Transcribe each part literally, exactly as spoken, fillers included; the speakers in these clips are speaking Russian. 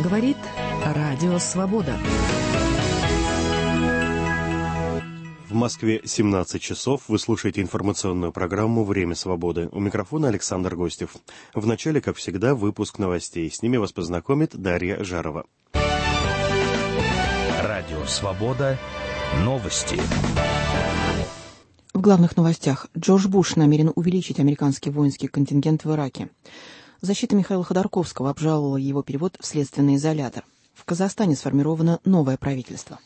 говорит Радио Свобода. В Москве семнадцать часов. Вы слушаете информационную программу «Время свободы». У микрофона Александр Гостев. В начале, как всегда, выпуск новостей. С ними вас познакомит Дарья Жарова. Радио Свобода. Новости. В главных новостях. Джордж Буш намерен увеличить американский воинский контингент в Ираке. Защита Михаила Ходорковского обжаловала его перевод в следственный изолятор. В Казахстане сформировано новое правительство.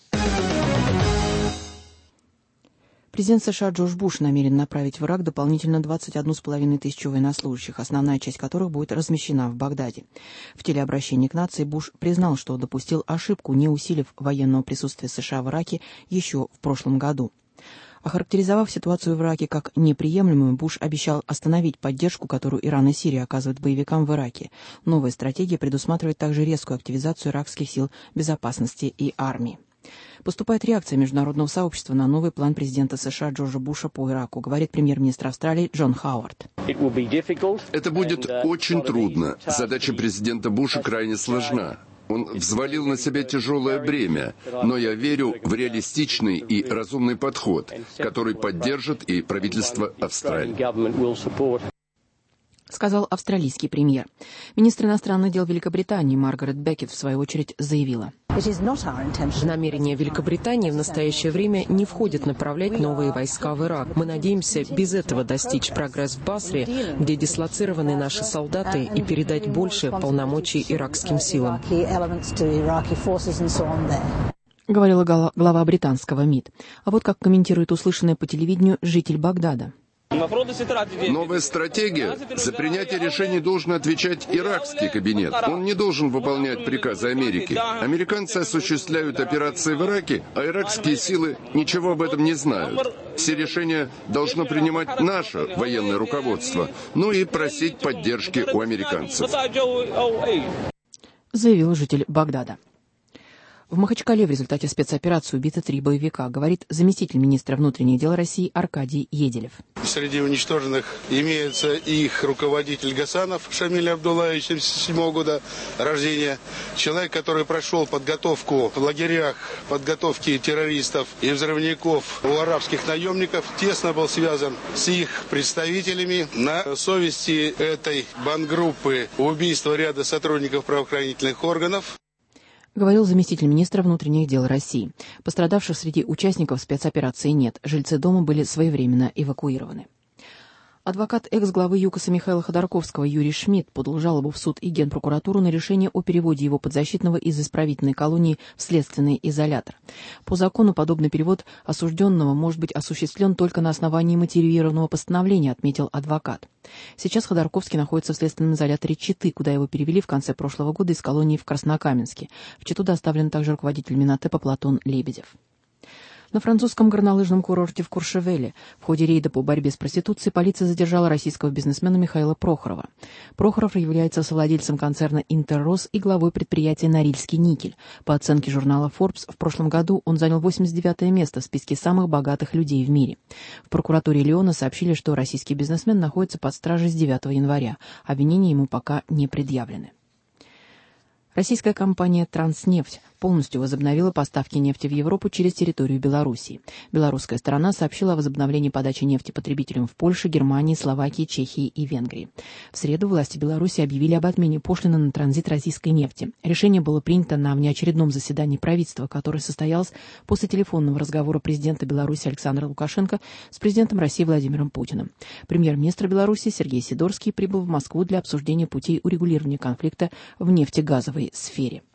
Президент США Джордж Буш намерен направить в Ирак дополнительно двадцать одну с половиной тысячу военнослужащих, основная часть которых будет размещена в Багдаде. В телеобращении к нации Буш признал, что допустил ошибку, не усилив военного присутствия США в Ираке еще в прошлом году. Охарактеризовав ситуацию в Ираке как неприемлемую, Буш обещал остановить поддержку, которую Иран и Сирия оказывают боевикам в Ираке. Новая стратегия предусматривает также резкую активизацию иракских сил безопасности и армии. Поступает реакция международного сообщества на новый план президента США Джорджа Буша по Ираку, говорит премьер-министр Австралии Джон Хауард. Это будет очень трудно. Задача президента Буша крайне сложна. Он взвалил на себя тяжелое бремя, но я верю в реалистичный и разумный подход, который поддержит и правительство Австралии. Сказал австралийский премьер. Министр иностранных дел Великобритании Маргарет Беккет в свою очередь заявила. Намерение Великобритании в настоящее время не входит направлять новые войска в Ирак. Мы надеемся без этого достичь прогресс в Басре, где дислоцированы наши солдаты, и передать больше полномочий иракским силам. Говорила глава британского МИД. А вот как комментирует услышанное по телевидению житель Багдада. Новая стратегия. За принятие решений должен отвечать иракский кабинет. Он не должен выполнять приказы Америки. Американцы осуществляют операции в Ираке, а иракские силы ничего об этом не знают. Все решения должно принимать наше военное руководство, ну и просить поддержки у американцев. Заявил житель Багдада. В Махачкале в результате спецоперации убиты три боевика, говорит заместитель министра внутренних дел России Аркадий Еделев. Среди уничтоженных имеется их руководитель Гасанов Шамиль Абдуллаевич, семьдесят седьмого года рождения. Человек, который прошел подготовку в лагерях, подготовки террористов и взрывников у арабских наемников, тесно был связан с их представителями. На совести этой бандгруппы убийство ряда сотрудников правоохранительных органов. Говорил заместитель министра внутренних дел России. Пострадавших среди участников спецоперации нет. Жильцы дома были своевременно эвакуированы. Адвокат экс-главы ЮКОСа Михаила Ходорковского Юрий Шмидт подал жалобу в суд и Генпрокуратуру на решение о переводе его подзащитного из исправительной колонии в следственный изолятор. По закону подобный перевод осужденного может быть осуществлен только на основании мотивированного постановления, отметил адвокат. Сейчас Ходорковский находится в следственном изоляторе Читы, куда его перевели в конце прошлого года из колонии в Краснокаменске. В Читу доставлен также руководитель Минотепа Платон Лебедев. На французском горнолыжном курорте в Куршевеле в ходе рейда по борьбе с проституцией полиция задержала российского бизнесмена Михаила Прохорова. Прохоров является совладельцем концерна «Интеррос» и главой предприятия «Норильский никель». По оценке журнала Forbes, в прошлом году он занял восемьдесят девятое место в списке самых богатых людей в мире. В прокуратуре Лиона сообщили, что российский бизнесмен находится под стражей с девятого января. Обвинения ему пока не предъявлены. Российская компания «Транснефть» полностью возобновила поставки нефти в Европу через территорию Белоруссии. Белорусская сторона сообщила о возобновлении подачи нефти потребителям в Польше, Германии, Словакии, Чехии и Венгрии. В среду власти Беларуси объявили об отмене пошлины на транзит российской нефти. Решение было принято на внеочередном заседании правительства, которое состоялось после телефонного разговора президента Беларуси Александра Лукашенко с президентом России Владимиром Путиным. Премьер-министр Беларуси Сергей Сидорский прибыл в Москву для обсуждения путей урегулирования конфликта в нефтегазовой сфере.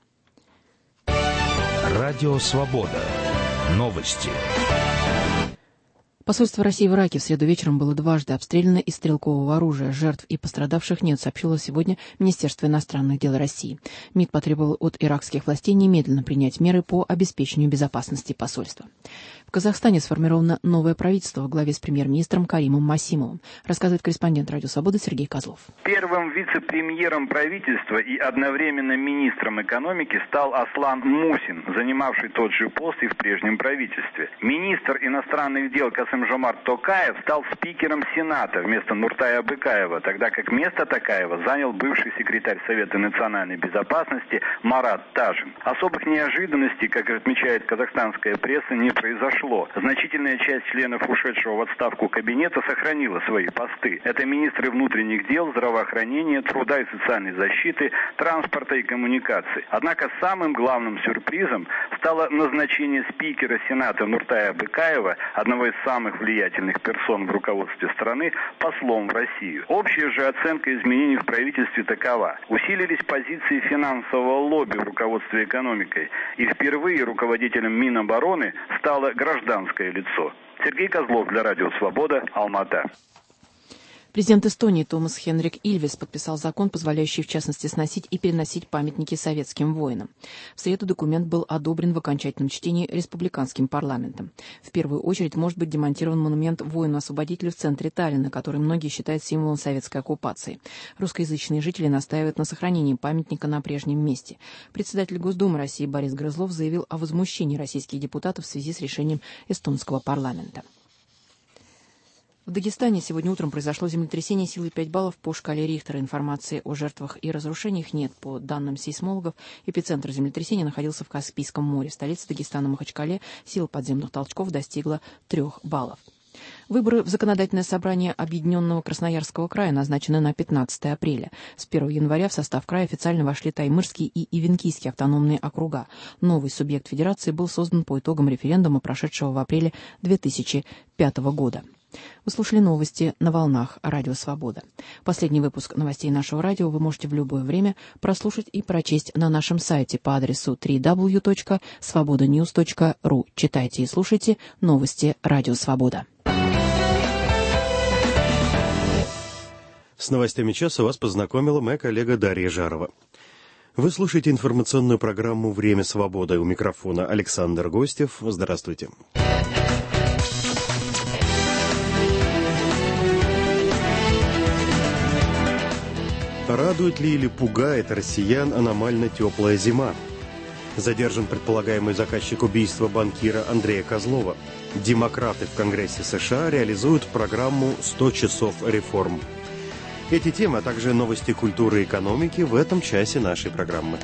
Радио Свобода. Новости. Посольство России в Ираке в среду вечером было дважды обстреляно из стрелкового оружия. Жертв и пострадавших нет, сообщило сегодня Министерство иностранных дел России. МИД потребовал от иракских властей немедленно принять меры по обеспечению безопасности посольства. В Казахстане сформировано новое правительство во главе с премьер-министром Каримом Масимовым, рассказывает корреспондент Радио Свободы Сергей Козлов. Первым вице-премьером правительства и одновременно министром экономики стал Аслан Мусин, занимавший тот же пост и в прежнем правительстве. Министр иностранных дел Касым Касым-Жомарт Токаев стал спикером Сената вместо Нуртая Абыкаева, тогда как место Токаева занял бывший секретарь Совета национальной безопасности Марат Тажин. Особых неожиданностей, как отмечает казахстанская пресса, не произошло. Значительная часть членов ушедшего в отставку кабинета сохранила свои посты. Это министры внутренних дел, здравоохранения, труда и социальной защиты, транспорта и коммуникаций. Однако самым главным сюрпризом стало назначение спикера Сената Нуртая Абыкаева, одного из самых влиятельных персон в руководстве страны, послом в Россию. Общая же оценка изменений в правительстве такова. Усилились позиции финансового лобби в руководстве экономикой, и впервые руководителем Минобороны стало гражданское лицо. Сергей Козлов для Радио Свобода, Алмата. Президент Эстонии Томас Хенрик Ильвес подписал закон, позволяющий, в частности, сносить и переносить памятники советским воинам. В среду документ был одобрен в окончательном чтении республиканским парламентом. В первую очередь может быть демонтирован монумент воину-освободителю в центре Таллина, который многие считают символом советской оккупации. Русскоязычные жители настаивают на сохранении памятника на прежнем месте. Председатель Госдумы России Борис Грызлов заявил о возмущении российских депутатов в связи с решением эстонского парламента. В Дагестане сегодня утром произошло землетрясение силой пять баллов по шкале Рихтера. Информации о жертвах и разрушениях нет. По данным сейсмологов, эпицентр землетрясения находился в Каспийском море. Столица Дагестана Махачкале сила подземных толчков достигла трех баллов. Выборы в Законодательное собрание Объединенного Красноярского края назначены на пятнадцатое апреля. С первого января в состав края официально вошли Таймырский и Ивенкийский автономные округа. Новый субъект федерации был создан по итогам референдума, прошедшего в апреле две тысячи пятого года. Вы слушали новости на волнах Радио Свобода. Последний выпуск новостей нашего радио вы можете в любое время прослушать и прочесть на нашем сайте по адресу дабл ю дабл ю дабл ю точка свобода ньюс точка ру. Читайте и слушайте новости Радио Свобода. С новостями часа вас познакомила моя коллега Дарья Жарова. Вы слушаете информационную программу «Время свободы». У микрофона Александр Гостев. Здравствуйте. Радует ли или пугает россиян аномально теплая зима? Задержан предполагаемый заказчик убийства банкира Андрея Козлова. Демократы в Конгрессе США реализуют программу «сто часов реформ». Эти темы, а также новости культуры и экономики в этом часе нашей программы.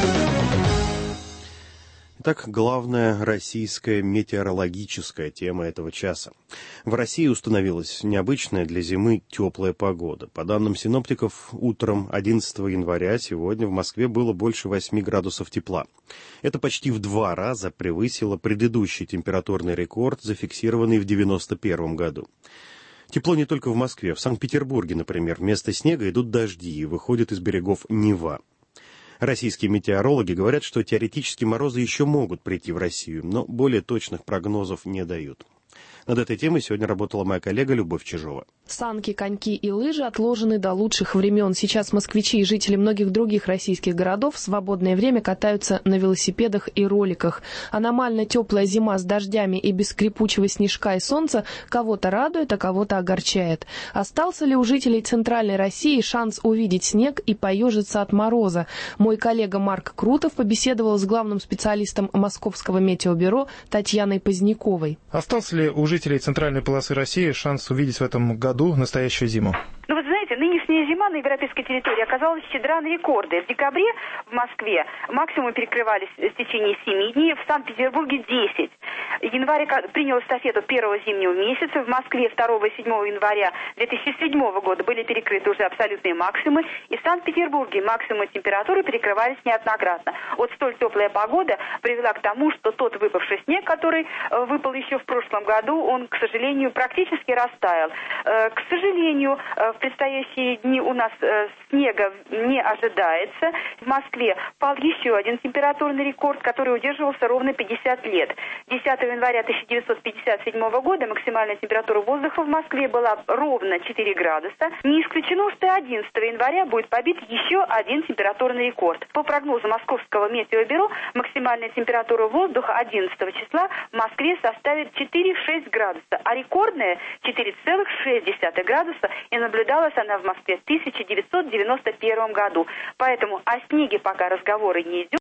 Итак, главная российская метеорологическая тема этого часа. В России установилась необычная для зимы теплая погода. По данным синоптиков, утром одиннадцатого января сегодня в Москве было больше восьми градусов тепла. Это почти в два раза превысило предыдущий температурный рекорд, зафиксированный в девяносто первом году. Тепло не только в Москве. В Санкт-Петербурге, например, вместо снега идут дожди и выходят из берегов Нева. Российские метеорологи говорят, что теоретически морозы еще могут прийти в Россию, но более точных прогнозов не дают. Над этой темой сегодня работала моя коллега Любовь Чижова. Санки, коньки и лыжи отложены до лучших времен. Сейчас москвичи и жители многих других российских городов в свободное время катаются на велосипедах и роликах. Аномально теплая зима с дождями и без скрипучего снежка и солнца кого-то радует, а кого-то огорчает. Остался ли у жителей Центральной России шанс увидеть снег и поежиться от мороза? Мой коллега Марк Крутов побеседовал с главным специалистом Московского метеобюро Татьяной Поздняковой. Остался ли у жителей центральной полосы России шанс увидеть в этом году настоящую зиму? Ну, вот знаете, нынешняя зима на европейской территории оказалась щедра на рекорды. В декабре в Москве максимум перекрывались в течение семи дней, в Санкт-Петербурге десять. Январь принял эстафету первого зимнего месяца. В Москве второго и седьмого января две тысячи седьмого года были перекрыты уже абсолютные максимумы. И в Санкт-Петербурге максимумы температуры перекрывались неоднократно. Вот столь теплая погода привела к тому, что тот выпавший снег, который выпал еще в прошлом году, он, к сожалению, практически растаял. К сожалению, в предстоящие дни у нас снега не ожидается. В Москве пал еще один температурный рекорд, который удерживался ровно пятьдесят лет. десятого января тысяча девятьсот пятьдесят седьмого года максимальная температура воздуха в Москве была ровно четыре градуса. Не исключено, что одиннадцатого января будет побит еще один температурный рекорд. По прогнозу Московского метеобюро, максимальная температура воздуха одиннадцатого числа в Москве составит четыре целых шесть десятых градуса, а рекордная четыре целых шесть десятых градуса, и наблюдалась она в Москве в тысяча девятьсот девяносто первом году. Поэтому о снеге пока разговоры не идет.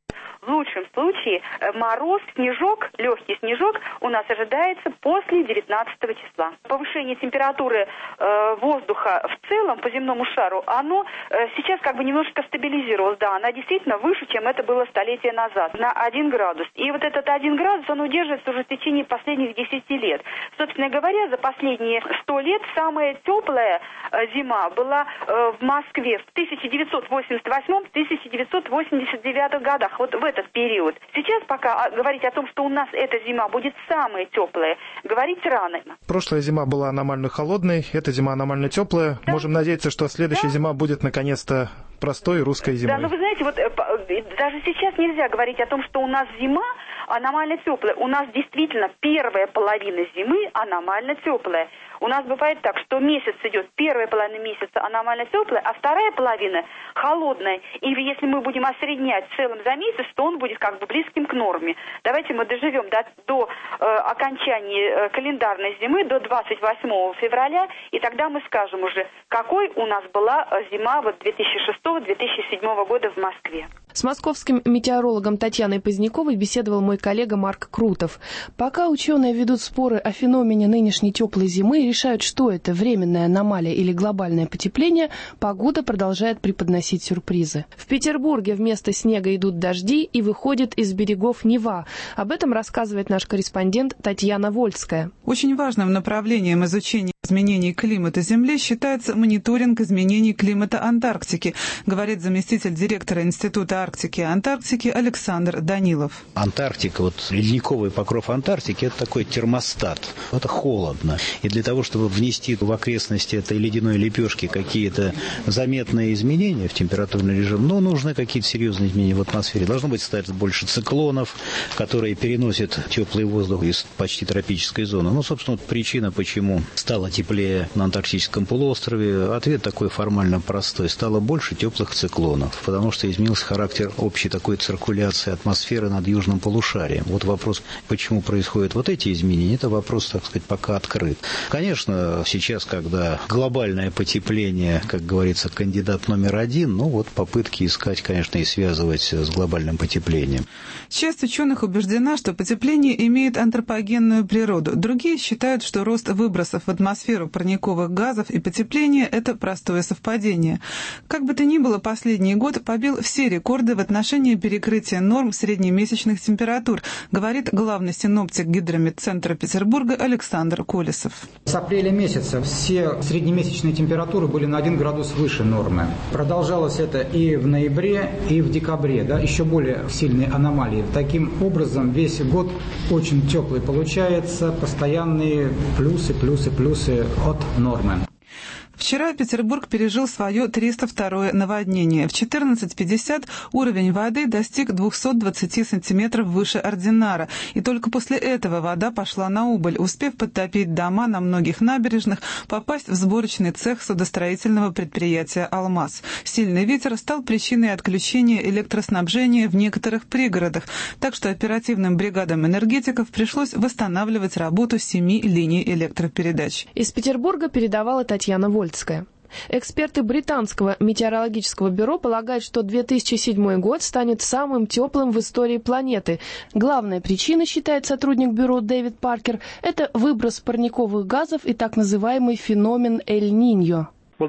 В лучшем случае мороз, снежок, легкий снежок у нас ожидается после девятнадцатого числа. Повышение температуры э, воздуха в целом по земному шару, оно э, сейчас как бы немножко стабилизировалось. Да, она действительно выше, чем это было столетия назад, на один градус. И вот этот один градус, он удерживается уже в течение последних десяти лет. Собственно говоря, за последние сто лет самая теплая э, зима была э, в Москве в тысяча девятьсот восемьдесят восьмом — тысяча девятьсот восемьдесят девятом годах, вот в этот период. Сейчас пока говорить о том, что у нас эта зима будет самая теплая, говорить рано. Прошлая зима была аномально холодной, эта зима аномально теплая. Да. Можем надеяться, что следующая да. зима будет наконец-то простой русской зимой. Да, ну вы знаете, вот даже сейчас нельзя говорить о том, что у нас зима аномально теплая. У нас действительно первая половина зимы аномально теплая. У нас бывает так, что месяц идет, первая половина месяца аномально теплая, а вторая половина холодная. И если мы будем осреднять в целом за месяц, то он будет как бы близким к норме. Давайте мы доживем до, до э, окончания э, календарной зимы, до двадцать восьмого февраля, и тогда мы скажем уже, какой у нас была зима вот две тысячи шестого — две тысячи седьмого года в Москве. С московским метеорологом Татьяной Поздняковой беседовал мой коллега Марк Крутов. Пока ученые ведут споры о феномене нынешней теплой зимы и решают, что это временная аномалия или глобальное потепление, погода продолжает преподносить сюрпризы. В Петербурге вместо снега идут дожди и выходят из берегов Нева. Об этом рассказывает наш корреспондент Татьяна Вольская. Очень важным направлением изучения изменений климата Земли считается мониторинг изменений климата Антарктики, говорит заместитель директора Института Арктики и Антарктики Александр Данилов. Антарктика, вот ледниковый покров Антарктики, это такой термостат. Это холодно. И для того, чтобы внести в окрестности этой ледяной лепешки какие-то заметные изменения в температурный режим, ну, нужны какие-то серьезные изменения в атмосфере. Должно быть стать больше циклонов, которые переносят теплый воздух из почти тропической зоны. Ну, собственно, вот причина, почему стало теплее на Антарктическом полуострове, ответ такой формально простой. Стало больше теплых циклонов, потому что изменился характер общей такой циркуляции атмосферы над южным полушарием. Вот вопрос, почему происходят вот эти изменения, это вопрос, так сказать, пока открыт. Конечно, сейчас, когда глобальное потепление, как говорится, кандидат номер один, ну вот попытки искать, конечно, и связывать с глобальным потеплением. Часть ученых убеждена, что потепление имеет антропогенную природу. Другие считают, что рост выбросов в атмосферу парниковых газов и потепление – это простое совпадение. Как бы то ни было, последний год побил все рекорды в отношении перекрытия норм среднемесячных температур, говорит главный синоптик Гидрометцентра Петербурга Александр Колесов. С апреля месяца все среднемесячные температуры были на один градус выше нормы. Продолжалось это и в ноябре, и в декабре, да, еще более сильные аномалии. Таким образом, весь год очень теплый получается, постоянные плюсы, плюсы, плюсы от нормы. Вчера Петербург пережил свое триста второе наводнение. В четырнадцать пятьдесят уровень воды достиг двести двадцать сантиметров выше ординара. И только после этого вода пошла на убыль, успев подтопить дома на многих набережных, попасть в сборочный цех судостроительного предприятия «Алмаз». Сильный ветер стал причиной отключения электроснабжения в некоторых пригородах, так что оперативным бригадам энергетиков пришлось восстанавливать работу семи линий электропередач. Из Петербурга передавала Татьяна Вольская. Эксперты британского метеорологического бюро полагают, что две тысячи седьмой год станет самым теплым в истории планеты. Главная причина, считает сотрудник бюро Дэвид Паркер, это выброс парниковых газов и так называемый феномен Эль-Ниньо.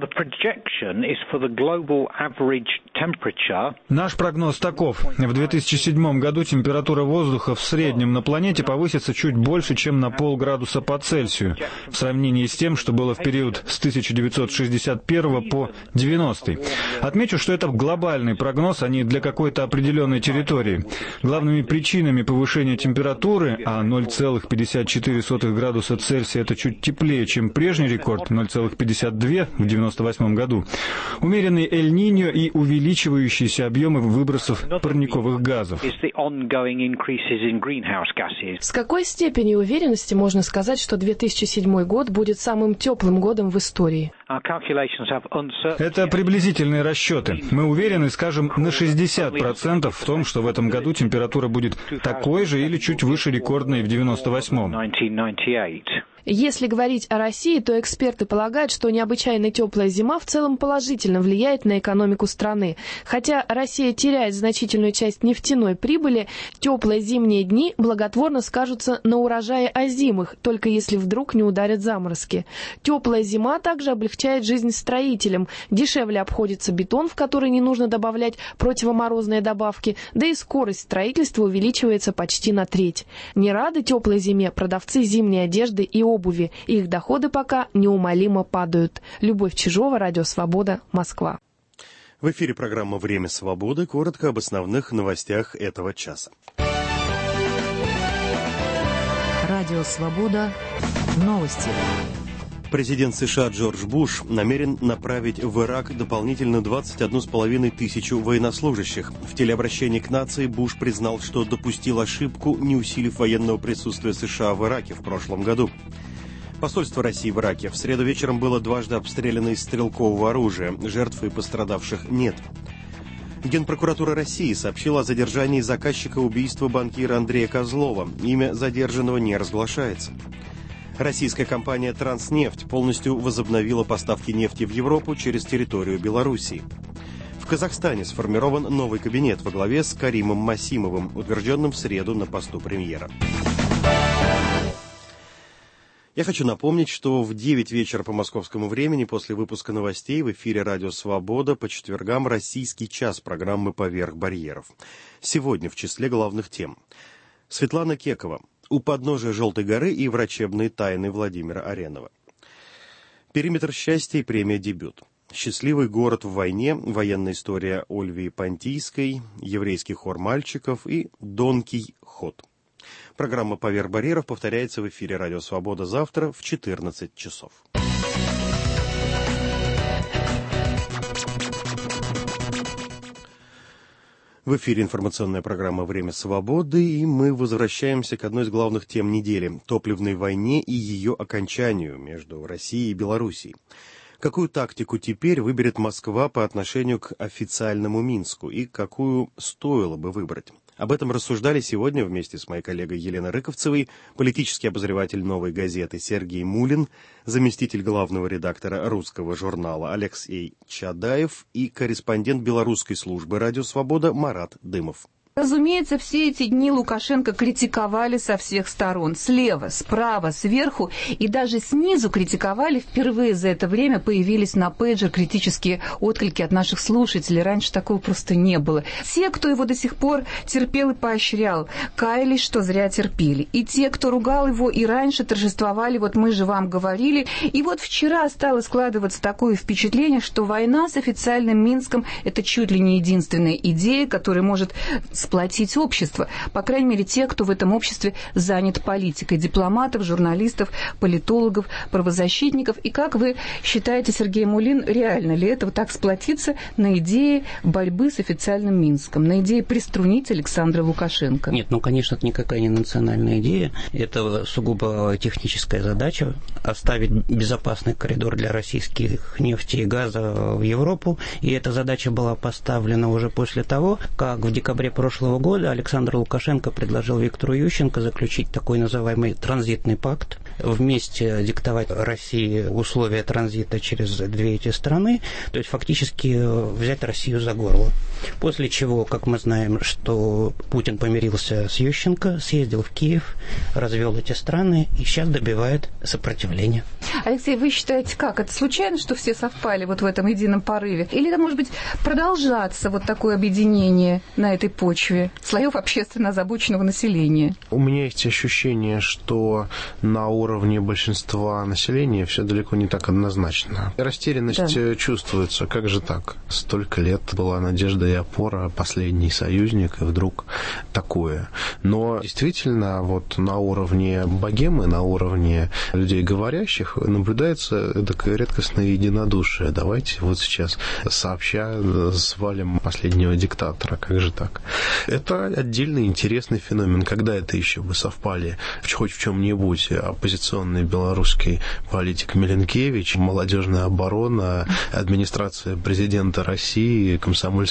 Наш прогноз таков. В две тысячи седьмом году температура воздуха в среднем на планете повысится чуть больше, чем на полградуса по Цельсию, в сравнении с тем, что было в период с тысяча девятьсот шестьдесят первого по девяностый. Отмечу, что это глобальный прогноз, а не для какой-то определенной территории. Главными причинами повышения температуры, а ноль целых пятьдесят четыре сотых градуса Цельсия это чуть теплее, чем прежний рекорд ноль целых пятьдесят две в девяносто восьмом году, умеренный Эль-Ниньо и увеличивающиеся объемы выбросов парниковых газов. С какой степенью уверенности можно сказать, что две тысячи седьмой год будет самым теплым годом в истории? Это приблизительные расчеты. Мы уверены, скажем, на шестьдесят процентов в том, что в этом году температура будет такой же или чуть выше рекордной в девяносто восьмом. Если говорить о России, то эксперты полагают, что необычайно теплая зима в целом положительно влияет на экономику страны. Хотя Россия теряет значительную часть нефтяной прибыли, теплые зимние дни благотворно скажутся на урожае озимых, только если вдруг не ударят заморозки. Теплая зима также облегчает жизнь строителям. Дешевле обходится бетон, в который не нужно добавлять противоморозные добавки, да и скорость строительства увеличивается почти на треть. Не рады теплой зиме продавцы зимней одежды и обуви. Их доходы пока неумолимо падают. Любовь Чижова, Радио Свобода, Москва. В эфире программа «Время свободы». Коротко об основных новостях этого часа. Радио Свобода. Новости. Президент США Джордж Буш намерен направить в Ирак дополнительно двадцать одну с половиной тысячу военнослужащих. В телеобращении к нации Буш признал, что допустил ошибку, не усилив военного присутствия США в Ираке в прошлом году. Посольство России в Ираке в среду вечером было дважды обстреляно из стрелкового оружия. Жертв и пострадавших нет. Генпрокуратура России сообщила о задержании заказчика убийства банкира Андрея Козлова. Имя задержанного не разглашается. Российская компания «Транснефть» полностью возобновила поставки нефти в Европу через территорию Белоруссии. В Казахстане сформирован новый кабинет во главе с Каримом Масимовым, утвержденным в среду на посту премьера. Я хочу напомнить, что в девять вечера по московскому времени после выпуска новостей в эфире «Радио Свобода» по четвергам «Российский час» программы «Поверх барьеров». Сегодня в числе главных тем. Светлана Кекова. У подножия Желтой горы и врачебные тайны Владимира Аренова. Периметр счастья и премия «Дебют». Счастливый город в войне, военная история Ольвии Понтийской, еврейский хор мальчиков и Донкий ход. Программа «Поверх барьеров» повторяется в эфире «Радио Свобода» завтра в четырнадцать часов. В эфире информационная программа «Время свободы», и мы возвращаемся к одной из главных тем недели – топливной войне и ее окончанию между Россией и Белоруссией. Какую тактику теперь выберет Москва по отношению к официальному Минску и какую стоило бы выбрать? Об этом рассуждали сегодня вместе с моей коллегой Еленой Рыковцевой, политический обозреватель «Новой газеты» Сергей Мулин, заместитель главного редактора русского журнала Алексей Чадаев и корреспондент белорусской службы «Радио Свобода» Марат Дымов. Разумеется, все эти дни Лукашенко критиковали со всех сторон. Слева, справа, сверху и даже снизу критиковали. Впервые за это время появились на пейджер критические отклики от наших слушателей. Раньше такого просто не было. Те, кто его до сих пор терпел и поощрял, каялись, что зря терпели. И те, кто ругал его и раньше, торжествовали, вот мы же вам говорили. И вот вчера стало складываться такое впечатление, что война с официальным Минском – это чуть ли не единственная идея, которая может сплотить общество, по крайней мере, те, кто в этом обществе занят политикой, дипломатов, журналистов, политологов, правозащитников. И как вы считаете, Сергей Мулин, реально ли это вот так сплотиться на идее борьбы с официальным Минском, на идее приструнить Александра Лукашенко? Нет, ну, конечно, это никакая не национальная идея, это сугубо техническая задача – оставить безопасный коридор для российских нефти и газа в Европу, и эта задача была поставлена уже после того, как в декабре прошлого прошлого года Александр Лукашенко предложил Виктору Ющенко заключить такой называемый транзитный пакт, вместе диктовать России условия транзита через две эти страны, то есть фактически взять Россию за горло. После чего, как мы знаем, что Путин помирился с Ющенко, съездил в Киев, развел эти страны и сейчас добивает сопротивления. Алексей, вы считаете, как? Это случайно, что все совпали вот в этом едином порыве? Или это может быть продолжаться вот такое объединение на этой почве слоев общественно озабоченного населения? У меня есть ощущение, что на уровне большинства населения все далеко не так однозначно. Растерянность да. чувствуется. Как же так? Столько лет была надежда и опора, последний союзник, и вдруг такое. Но действительно, вот на уровне богемы, на уровне людей говорящих, наблюдается такое редкостное единодушие. Давайте вот сейчас сообща свалим последнего диктатора. Как же так? Это отдельный интересный феномен. Когда это еще бы совпали хоть в чем-нибудь оппозиционный белорусский политик Миленкевич, молодежная оборона, администрация президента России, комсомольская правда,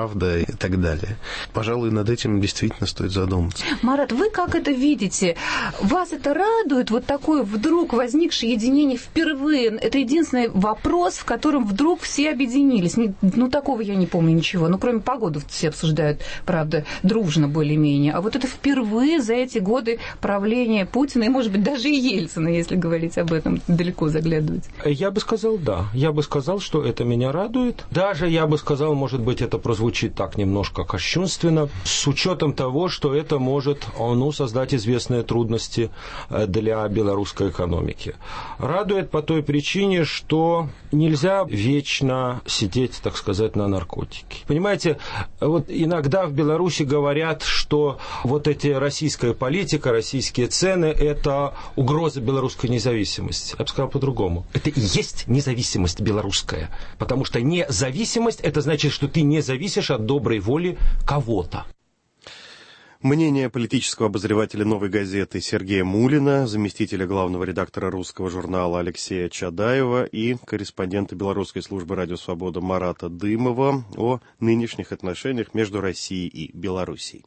правда и так далее. Пожалуй, над этим действительно стоит задуматься. Марат, вы как это видите? Вас это радует, вот такое вдруг возникшее единение впервые? Это единственный вопрос, в котором вдруг все объединились. Ну, такого я не помню ничего. Ну, кроме погоды все обсуждают, правда, дружно более-менее. А вот это впервые за эти годы правления Путина и, может быть, даже и Ельцина, если говорить об этом, далеко заглядывать. Я бы сказал, да. Я бы сказал, что это меня радует. Даже, я бы сказал, может быть, это прозвучит так немножко кощунственно, с учетом того, что это может, ну, создать известные трудности для белорусской экономики. Радует по той причине, что нельзя вечно сидеть, так сказать, на наркотике. Понимаете, вот иногда в Беларуси говорят, что вот эти российская политика, российские цены – это угроза белорусской независимости. Я бы сказал по-другому. Это и есть независимость белорусская. Потому что независимость – это значит, что ты не зависишь от доброй воли кого-то. Мнение политического обозревателя «Новой газеты» Сергея Мулина, заместителя главного редактора русского журнала Алексея Чадаева и корреспондента Белорусской службы «Радио Свобода» Марата Дымова о нынешних отношениях между Россией и Белоруссией.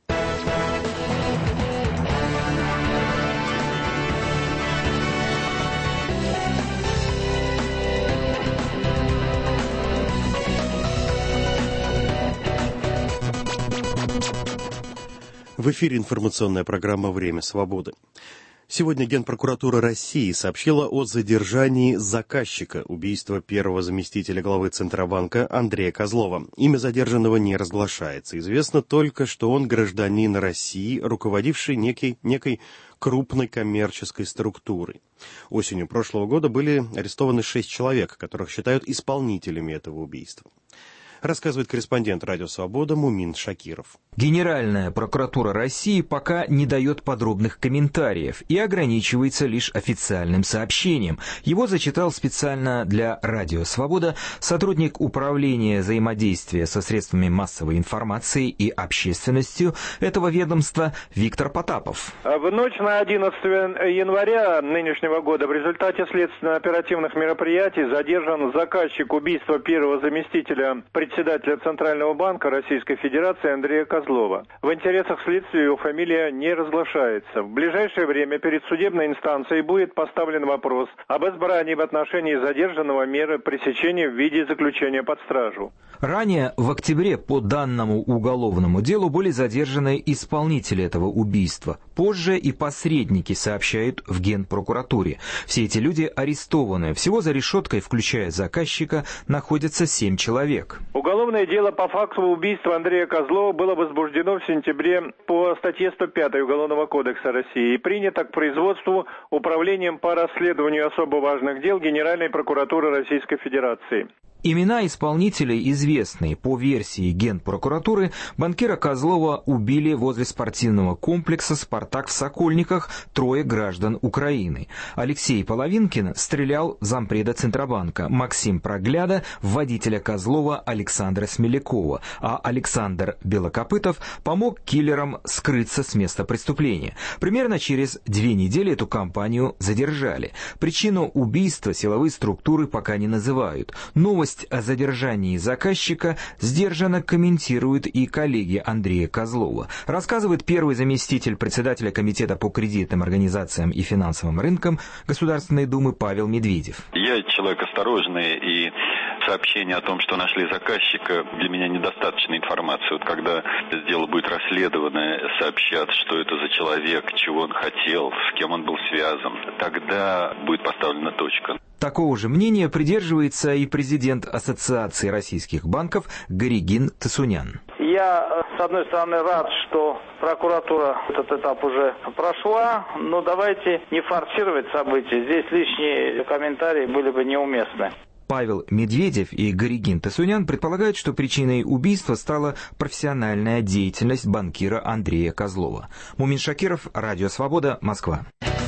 В эфире информационная программа «Время свободы». Сегодня Генпрокуратура России сообщила о задержании заказчика убийства первого заместителя главы Центробанка Андрея Козлова. Имя задержанного не разглашается. Известно только, что он гражданин России, руководивший некой, некой крупной коммерческой структурой. Осенью прошлого года были арестованы шесть человек, которых считают исполнителями этого убийства. Рассказывает корреспондент «Радио Свобода» Мумин Шакиров. Генеральная прокуратура России пока не дает подробных комментариев и ограничивается лишь официальным сообщением. Его зачитал специально для «Радио Свобода» сотрудник управления взаимодействия со средствами массовой информации и общественностью этого ведомства Виктор Потапов. В ночь на одиннадцатое января нынешнего года в результате следственно-оперативных мероприятий задержан заказчик убийства первого заместителя председателя Центрального банка Российской Федерации Андрея Козлова. В интересах следствия его фамилия не разглашается. В ближайшее время перед судебной инстанцией будет поставлен вопрос об избрании в отношении задержанного меры пресечения в виде заключения под стражу. Ранее, в октябре, по данному уголовному делу были задержаны исполнители этого убийства. Позже и посредники, сообщают в Генпрокуратуре. Все эти люди арестованы. Всего за решеткой, включая заказчика, находятся семь человек. Уголовное дело по факту убийства Андрея Козлова было возбуждено в сентябре по статье сто пять Уголовного кодекса России и принято к производству Управлением по расследованию особо важных дел Генеральной прокуратуры Российской Федерации. Имена исполнителей известны. По версии Генпрокуратуры, банкира Козлова убили возле спортивного комплекса «Спартак» в Сокольниках трое граждан Украины. Алексей Половинкин стрелял в зампреда Центробанка, Максим Прогляда – водителя Козлова Александра Смелякова, а Александр Белокопытов помог киллерам скрыться с места преступления. Примерно через две недели эту компанию задержали. Причину убийства силовые структуры пока не называют. Новость о задержании заказчика сдержанно комментируют и коллеги Андрея Козлова. Рассказывает первый заместитель председателя Комитета по кредитным организациям и финансовым рынкам Государственной Думы Павел Медведев. Я человек осторожный, и сообщение о том, что нашли заказчика, для меня недостаточно информации. Вот когда дело будет расследовано, сообщат, что это за человек, чего он хотел, с кем он был связан, тогда будет поставлена точка. Такого же мнения придерживается и президент Ассоциации российских банков Горигин Тасунян. Я, с одной стороны, рад, что прокуратура этот этап уже прошла, но давайте не форсировать события. Здесь лишние комментарии были бы неуместны. Павел Медведев и Горигин Тасунян предполагают, что причиной убийства стала профессиональная деятельность банкира Андрея Козлова. Мумин Шакиров, Радио Свобода, Москва.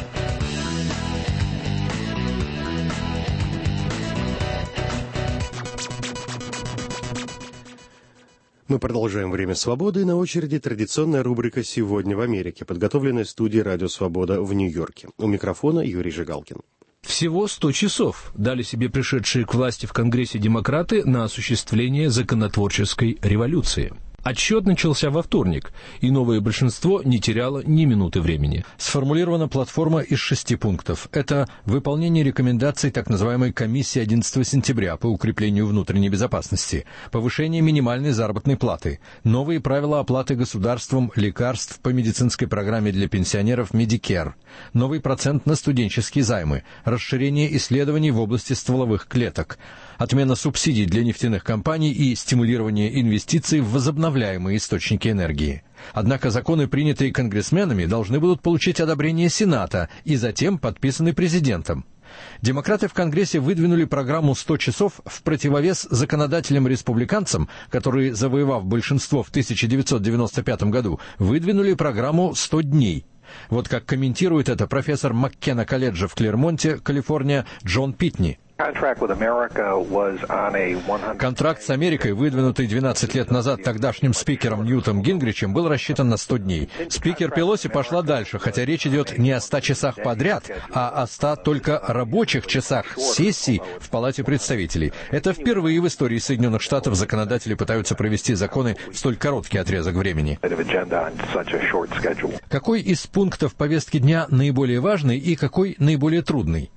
Мы продолжаем «Время свободы», и на очереди традиционная рубрика «Сегодня в Америке», подготовленная студией «Радио Свобода» в Нью-Йорке. У микрофона Юрий Жигалкин. Всего сто часов дали себе пришедшие к власти в Конгрессе демократы на осуществление законотворческой революции. Отсчет начался во вторник, и новое большинство не теряло ни минуты времени. Сформулирована платформа из шести пунктов. Это выполнение рекомендаций так называемой комиссии одиннадцатого сентября по укреплению внутренней безопасности, повышение минимальной заработной платы, новые правила оплаты государством лекарств по медицинской программе для пенсионеров Medicare, новый процент на студенческие займы, расширение исследований в области стволовых клеток, отмена субсидий для нефтяных компаний и стимулирование инвестиций в возобновляемые источники энергии. Однако законы, принятые конгрессменами, должны будут получить одобрение Сената и затем подписаны президентом. Демократы в Конгрессе выдвинули программу сто часов в противовес законодателям-республиканцам, которые, завоевав большинство в тысяча девятьсот девяносто пятом году, выдвинули программу сто дней. Вот как комментирует это профессор Маккена колледжа в Клермонте, Калифорния, Джон Питни. Контракт с Америкой, выдвинутый двенадцать лет назад тогдашним спикером Ньютом Гингричем, был рассчитан на сто дней. Спикер Пелоси пошла дальше, хотя речь идет не о ста часах подряд, а о ста только рабочих часах сессий в Палате представителей. Это впервые в истории Соединенных Штатов законодатели пытаются провести законы в столь короткий отрезок времени. Какой из пунктов повестки дня наиболее важный и какой наиболее трудный?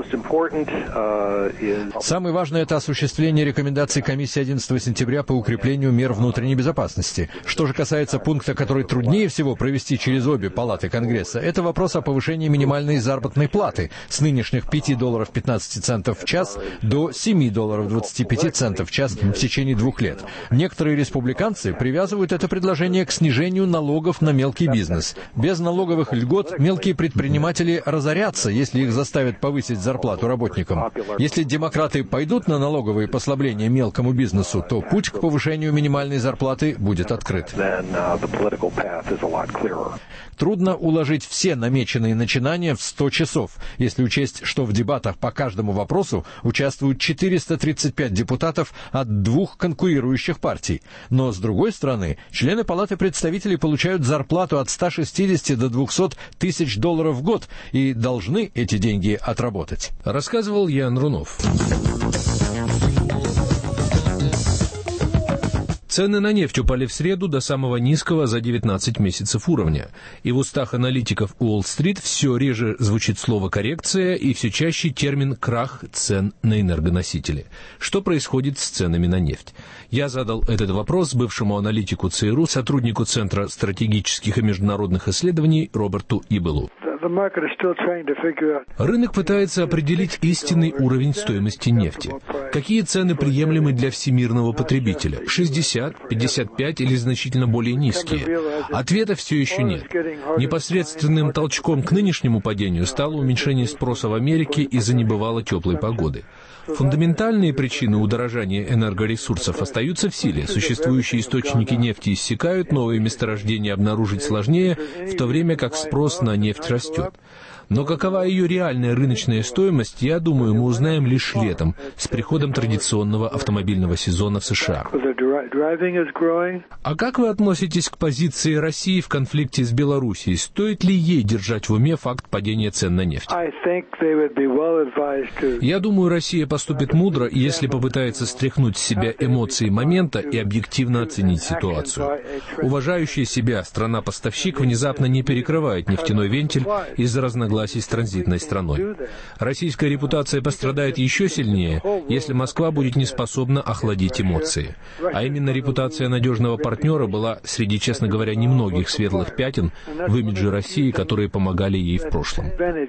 Самое важное – это осуществление рекомендаций комиссии одиннадцатого сентября по укреплению мер внутренней безопасности. Что же касается пункта, который труднее всего провести через обе палаты Конгресса, это вопрос о повышении минимальной заработной платы с нынешних пяти долларов пятнадцати центов в час до семи долларов двадцати пяти центов в час в течение двух лет. Некоторые республиканцы привязывают это предложение к снижению налогов на мелкий бизнес. Без налоговых льгот мелкие предприниматели разорятся, если их заставят повысить зарплату работникам. Если демократы пойдут на налоговые послабления мелкому бизнесу, то путь к повышению минимальной зарплаты будет открыт. Трудно уложить все намеченные начинания в сто часов, если учесть, что в дебатах по каждому вопросу участвуют четыреста тридцать пять депутатов от двух конкурирующих партий. Но, с другой стороны, члены Палаты представителей получают зарплату от ста шестидесяти до двухсот тысяч долларов в год и должны эти деньги отработать. Рассказывал Ян Рунов. Цены на нефть упали в среду до самого низкого за девятнадцать месяцев уровня. И в устах аналитиков Уолл-стрит все реже звучит слово «коррекция» и все чаще термин «крах цен на энергоносители». Что происходит с ценами на нефть? Я задал этот вопрос бывшему аналитику ЦРУ, сотруднику Центра стратегических и международных исследований Роберту Ибелу. Рынок пытается определить истинный уровень стоимости нефти. Какие цены приемлемы для всемирного потребителя? шестьдесят, пятьдесят пять или значительно более низкие? Ответа все еще нет. Непосредственным толчком к нынешнему падению стало уменьшение спроса в Америке из-за небывало теплой погоды. Фундаментальные причины удорожания энергоресурсов остаются в силе. Существующие источники нефти иссякают, новые месторождения обнаружить сложнее, в то время как спрос на нефть растет. Но какова ее реальная рыночная стоимость, я думаю, мы узнаем лишь летом, с приходом традиционного автомобильного сезона в США. А как вы относитесь к позиции России в конфликте с Белоруссией? Стоит ли ей держать в уме факт падения цен на нефть? Я думаю, Россия поступит мудро, если попытается стряхнуть с себя эмоции момента и объективно оценить ситуацию. Уважающая себя страна-поставщик внезапно не перекрывает нефтяной вентиль из-за разногласий с транзитной страной. Российская репутация пострадает еще сильнее, если Москва будет не способна охладить эмоции. А именно репутация надежного партнера была среди, честно говоря, немногих светлых пятен в имидже России, которые помогали ей в прошлом.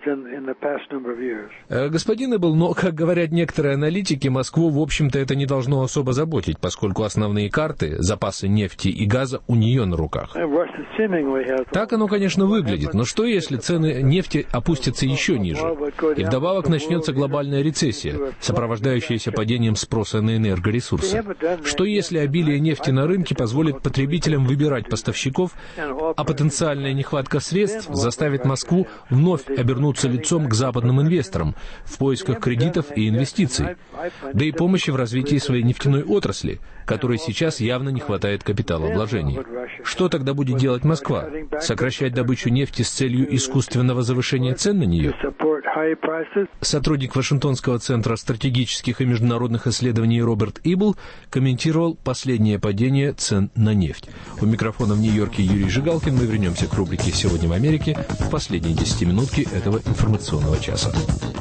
Господин Эббл, но, как говорят некоторые аналитики, Москву, в общем-то, это не должно особо заботить, поскольку основные карты, запасы нефти и газа у нее на руках. Так оно, конечно, выглядит, но что, если цены нефти опустятся еще ниже? И вдобавок начнется глобальная рецессия, сопровождающаяся падением спроса на энергоресурсы. Что если обилие нефти на рынке позволит потребителям выбирать поставщиков, а потенциальная нехватка средств заставит Москву вновь обернуться лицом к западным инвесторам в поисках кредитов и инвестиций, да и помощи в развитии своей нефтяной отрасли, которой сейчас явно не хватает капиталовложений? Что тогда будет делать Москва? Сокращать добычу нефти с целью искусственного завышения поддержания цен на нее. Сотрудник Вашингтонского центра стратегических и международных исследований Роберт Ибл комментировал последнее падение цен на нефть. У микрофона в Нью-Йорке Юрий Жигалкин. Мы вернемся к рубрике «Сегодня в Америке» в последние десятиминутки этого информационного часа.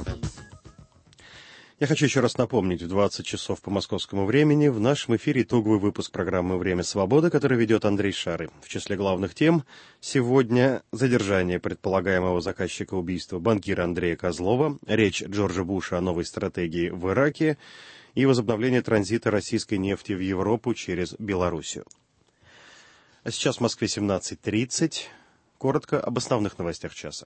Я хочу еще раз напомнить, в двадцать часов по московскому времени в нашем эфире итоговый выпуск программы «Время свободы», который ведет Андрей Шары. В числе главных тем сегодня задержание предполагаемого заказчика убийства банкира Андрея Козлова, речь Джорджа Буша о новой стратегии в Ираке и возобновление транзита российской нефти в Европу через Белоруссию. А сейчас в Москве семнадцать тридцать. Коротко об основных новостях часа.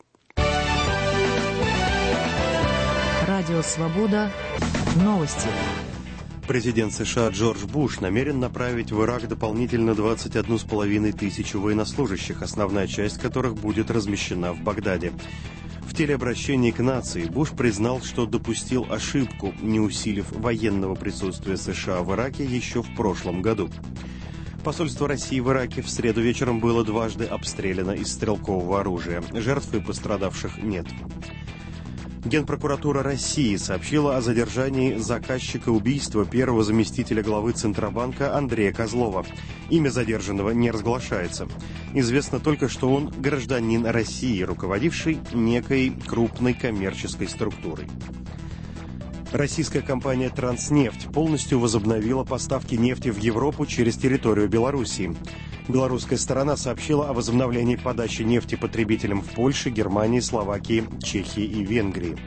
Радио «Свобода». Новости. Президент США Джордж Буш намерен направить в Ирак дополнительно двадцать одну с половиной тысячу военнослужащих, основная часть которых будет размещена в Багдаде. В телеобращении к нации Буш признал, что допустил ошибку, не усилив военного присутствия США в Ираке еще в прошлом году. Посольство России в Ираке в среду вечером было дважды обстреляно из стрелкового оружия. Жертв и пострадавших нет. Генпрокуратура России сообщила о задержании заказчика убийства первого заместителя главы Центробанка Андрея Козлова. Имя задержанного не разглашается. Известно только, что он гражданин России, руководивший некой крупной коммерческой структурой. Российская компания «Транснефть» полностью возобновила поставки нефти в Европу через территорию Белоруссии. Белорусская сторона сообщила о возобновлении подачи нефти потребителям в Польше, Германии, Словакии, Чехии и Венгрии.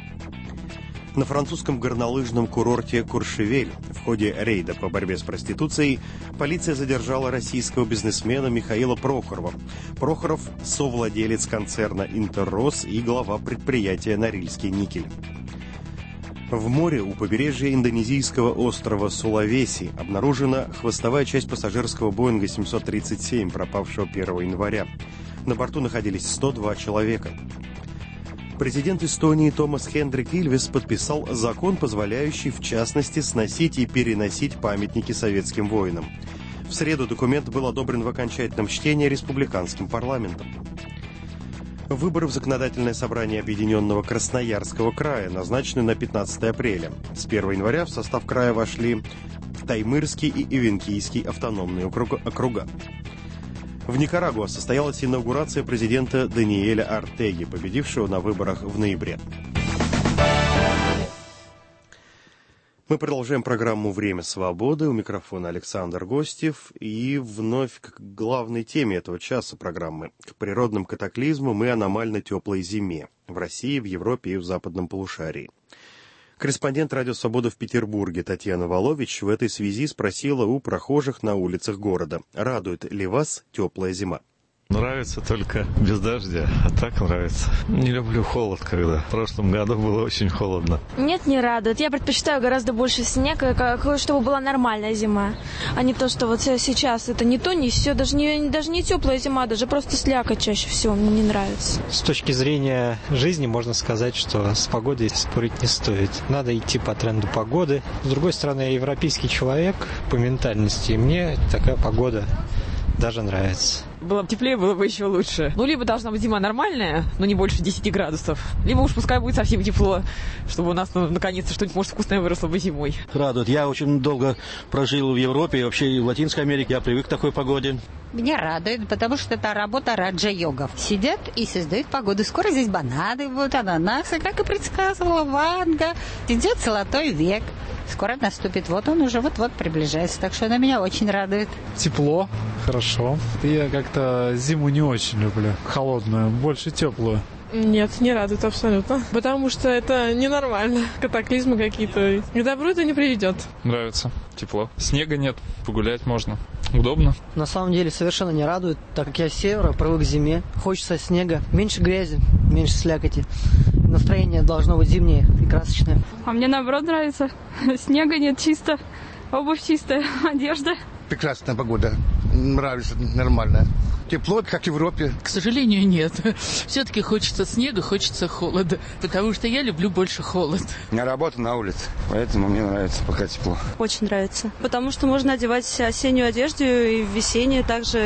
На французском горнолыжном курорте Куршевель в ходе рейда по борьбе с проституцией полиция задержала российского бизнесмена Михаила Прохорова. Прохоров – совладелец концерна «Интеррос» и глава предприятия «Норильский никель». В море у побережья индонезийского острова Сулавеси обнаружена хвостовая часть пассажирского Боинга семьсот тридцать семь, пропавшего первого января. На борту находились сто два человека. Президент Эстонии Томас Хендрик Ильвес подписал закон, позволяющий, в частности, сносить и переносить памятники советским воинам. В среду документ был одобрен в окончательном чтении республиканским парламентом. Выборы в Законодательное собрание Объединенного Красноярского края назначены на пятнадцатое апреля. С первого января в состав края вошли Таймырский и Ивенкийский автономные округа. В Никарагуа состоялась инаугурация президента Даниэля Ортеги, победившего на выборах в ноябре. Мы продолжаем программу «Время свободы». У микрофона Александр Гостев. И вновь к главной теме этого часа программы. К природным катаклизмам и аномально теплой зиме в России, в Европе и в западном полушарии. Корреспондент «Радио Свобода» в Петербурге Татьяна Волович в этой связи спросила у прохожих на улицах города: радует ли вас теплая зима? Нравится только без дождя, а так нравится. Не люблю холод, когда в прошлом году было очень холодно. Нет, не радует. Я предпочитаю гораздо больше снег, чтобы была нормальная зима, а не то, что вот сейчас это не то, не все, даже не, даже не теплая зима, даже просто слякоть чаще всего мне не нравится. С точки зрения жизни можно сказать, что с погодой спорить не стоит. Надо идти по тренду погоды. С другой стороны, я европейский человек по ментальности, и мне такая погода даже нравится. Было бы теплее, было бы еще лучше. Ну, либо должна быть зима нормальная, но не больше десяти градусов. Либо уж пускай будет совсем тепло, чтобы у нас, ну, наконец-то что-нибудь, может, вкусное выросло бы зимой. Радует. Я очень долго прожил в Европе и вообще и в Латинской Америке. Я привык к такой погоде. Меня радует, потому что это работа раджа-йогов. Сидят и создают погоду. Скоро здесь бананы будут, ананасы, как и предсказывала Ванга. Идет золотой век. Скоро наступит. Вот он уже вот-вот приближается. Так что она меня очень радует. Тепло, хорошо. Я как-то зиму не очень люблю. Холодную, больше теплую. Нет, не радует абсолютно. Потому что это ненормально. Катаклизмы какие-то. К добру это не приведет. Нравится. Тепло. Снега нет. Погулять можно. Удобно. На самом деле совершенно не радует, так как я с севера, привык к зиме. Хочется снега. Меньше грязи, меньше слякоти. Настроение должно быть зимнее и красочное. А мне наоборот нравится. Снега нет, чисто. Обувь чистая, одежда. Прекрасная погода. Нравится, нормально. Тепло, как в Европе. К сожалению, нет. Все-таки хочется снега, хочется холода. Потому что я люблю больше холод. У меня работа на улице, поэтому мне нравится пока тепло. Очень нравится. Потому что можно одевать осеннюю одежду и весеннюю также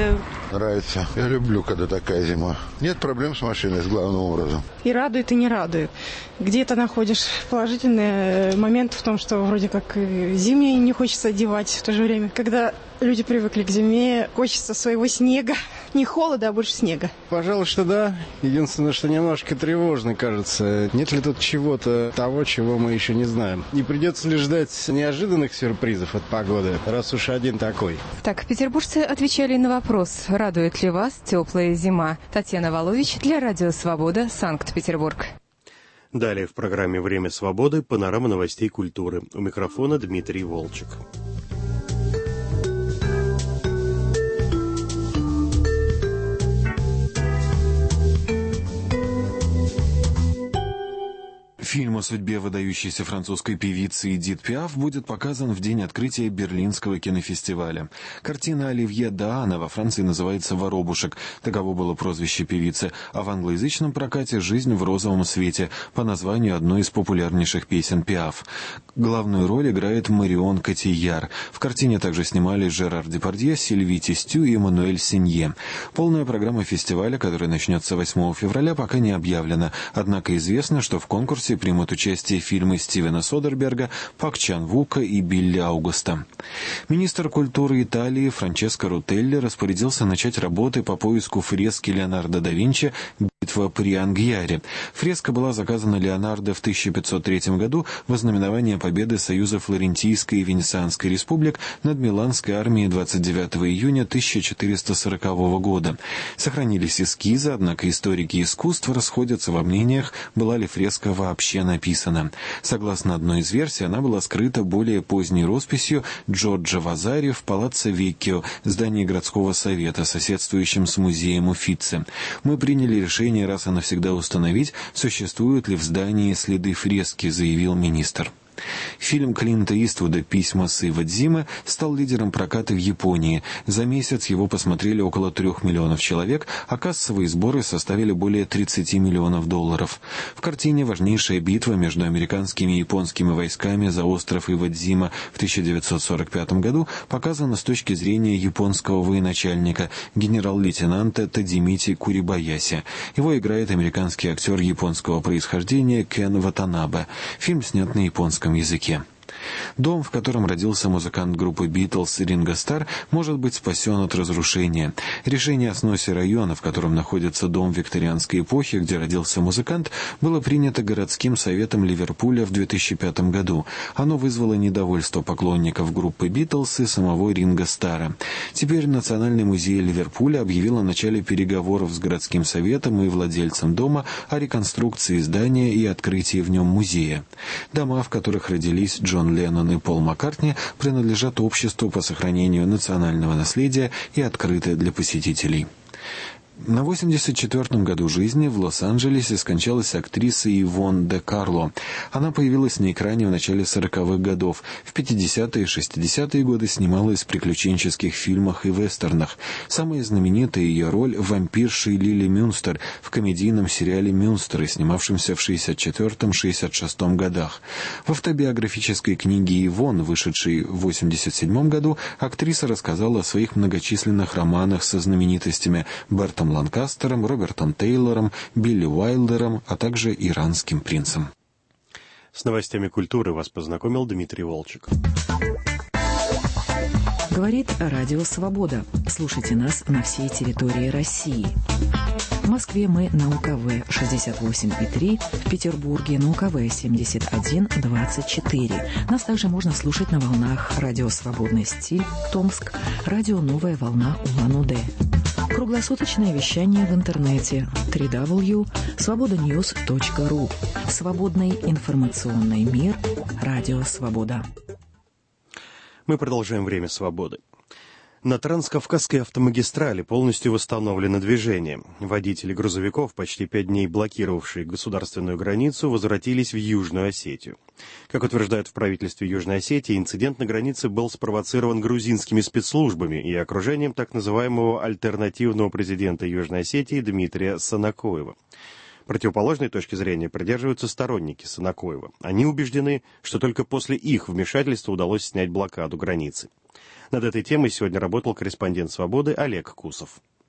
Нравится. Я люблю, когда такая зима. Нет проблем с машиной, с главным образом. И радует, и не радует. Где-то находишь положительный момент в том, что вроде как зимнее не хочется одевать в то же время. Когда люди привыкли к зиме, хочется своего снега. Не холода, а больше снега. Пожалуй, что да. Единственное, что немножко тревожно, кажется. Нет ли тут чего-то того, чего мы еще не знаем? Не придется ли ждать неожиданных сюрпризов от погоды, раз уж один такой? Так, петербуржцы отвечали на вопрос, радует ли вас теплая зима. Татьяна Волович для Радио Свобода, Санкт-Петербург. Далее в программе «Время свободы» панорама новостей культуры. У микрофона Дмитрий Волчек. Фильм о судьбе выдающейся французской певицы Эдит Пиаф будет показан в день открытия Берлинского кинофестиваля. Картина Оливье Даана во Франции называется «Воробушек», таково было прозвище певицы, а в англоязычном прокате «Жизнь в розовом свете» по названию одной из популярнейших песен Пиаф. Главную роль играет Марион Котийяр. В картине также снимались Жерар Депардье, Сильви Тестю и Эммануэль Синье. Полная программа фестиваля, которая начнется восьмого февраля, пока не объявлена, однако известно, что в конкурсе примут участие фильмы Стивена Содерберга, Пак Чан Вука и Билли Аугуста. Министр культуры Италии Франческо Рутелли распорядился начать работы по поиску фрески Леонардо да Винчи «Битва при Ангьяре». Фреска была заказана Леонардо в тысяча пятьсот третьем году в ознаменование победы Союза Флорентийской и Венецианской республик над Миланской армией двадцать девятого июня тысяча четыреста сорокового года. Сохранились эскизы, однако историки искусства расходятся во мнениях, была ли фреска вообще написана. Согласно одной из версий, она была скрыта более поздней росписью Джорджо Вазари в Палаццо Веккио, здании городского совета, соседствующем с музеем Уффици. Мы приняли решение раз и навсегда установить, существуют ли в здании следы фрески, заявил министр. Фильм Клинта Иствуда «Письма с Ива Дзимы» стал лидером проката в Японии. За месяц его посмотрели около трех миллионов человек, а кассовые сборы составили более тридцати миллионов долларов. В картине важнейшая битва между американскими и японскими войсками за остров Ива Дзима в тысяча девятьсот сорок пятом году показана с точки зрения японского военачальника, генерал-лейтенанта Тадзимити Курибаяси. Его играет американский актер японского происхождения Кен Ватанабе. Фильм снят на японском языке. Дом, в котором родился музыкант группы «Битлз» Ринго Старр, может быть спасен от разрушения. Решение о сносе района, в котором находится дом викторианской эпохи, где родился музыкант, было принято городским советом Ливерпуля в две тысячи пятом году. Оно вызвало недовольство поклонников группы «Битлз» и самого Ринго Старра. Теперь Национальный музей Ливерпуля объявил о начале переговоров с городским советом и владельцем дома о реконструкции здания и открытии в нем музея. Дома, в которых родились Джон Леннон и Пол Маккартни, принадлежат обществу по сохранению национального наследия и открыты для посетителей. На восемьдесят четвёртом году жизни в Лос-Анджелесе скончалась актриса Ивонн де Карло. Она появилась на экране в начале сороковых годов. В пятидесятые и шестидесятые годы снималась в приключенческих фильмах и вестернах. Самая знаменитая ее роль — вампирши Лили Мюнстер в комедийном сериале «Мюнстеры», снимавшемся в шестьдесят четвёртом — шестьдесят шестом годах. В автобиографической книге Ивонн, вышедшей в восемьдесят седьмом году, актриса рассказала о своих многочисленных романах со знаменитостями Бертом Ланкастером, Робертом Тейлором, Билли Уайлдером, а также иранским принцем. С новостями культуры вас познакомил Дмитрий Волчек. Говорит Радио Свобода. Слушайте нас на всей территории России. В Москве мы на УКВ шестьдесят восемь и три, в Петербурге на УКВ семьдесят один двадцать четыре. Нас также можно слушать на волнах Радио Свободный стиль, Томск, Радио Новая волна Улан-Удэ. Круглосуточное вещание в интернете дабл ю дабл ю дабл ю точка свобода ньюс точка ру. Свободный информационный мир. Радио Свобода. Мы продолжаем «Время свободы». На Транскавказской автомагистрали полностью восстановлено движение. Водители грузовиков, почти пять дней блокировавшие государственную границу, возвратились в Южную Осетию. Как утверждают в правительстве Южной Осетии, инцидент на границе был спровоцирован грузинскими спецслужбами и окружением так называемого альтернативного президента Южной Осетии Дмитрия Санакоева. Противоположной точки зрения придерживаются сторонники Санакоева. Они убеждены, что только после их вмешательства удалось снять блокаду границы. Над этой темой сегодня работал корреспондент «Свободы» Олег Кусов.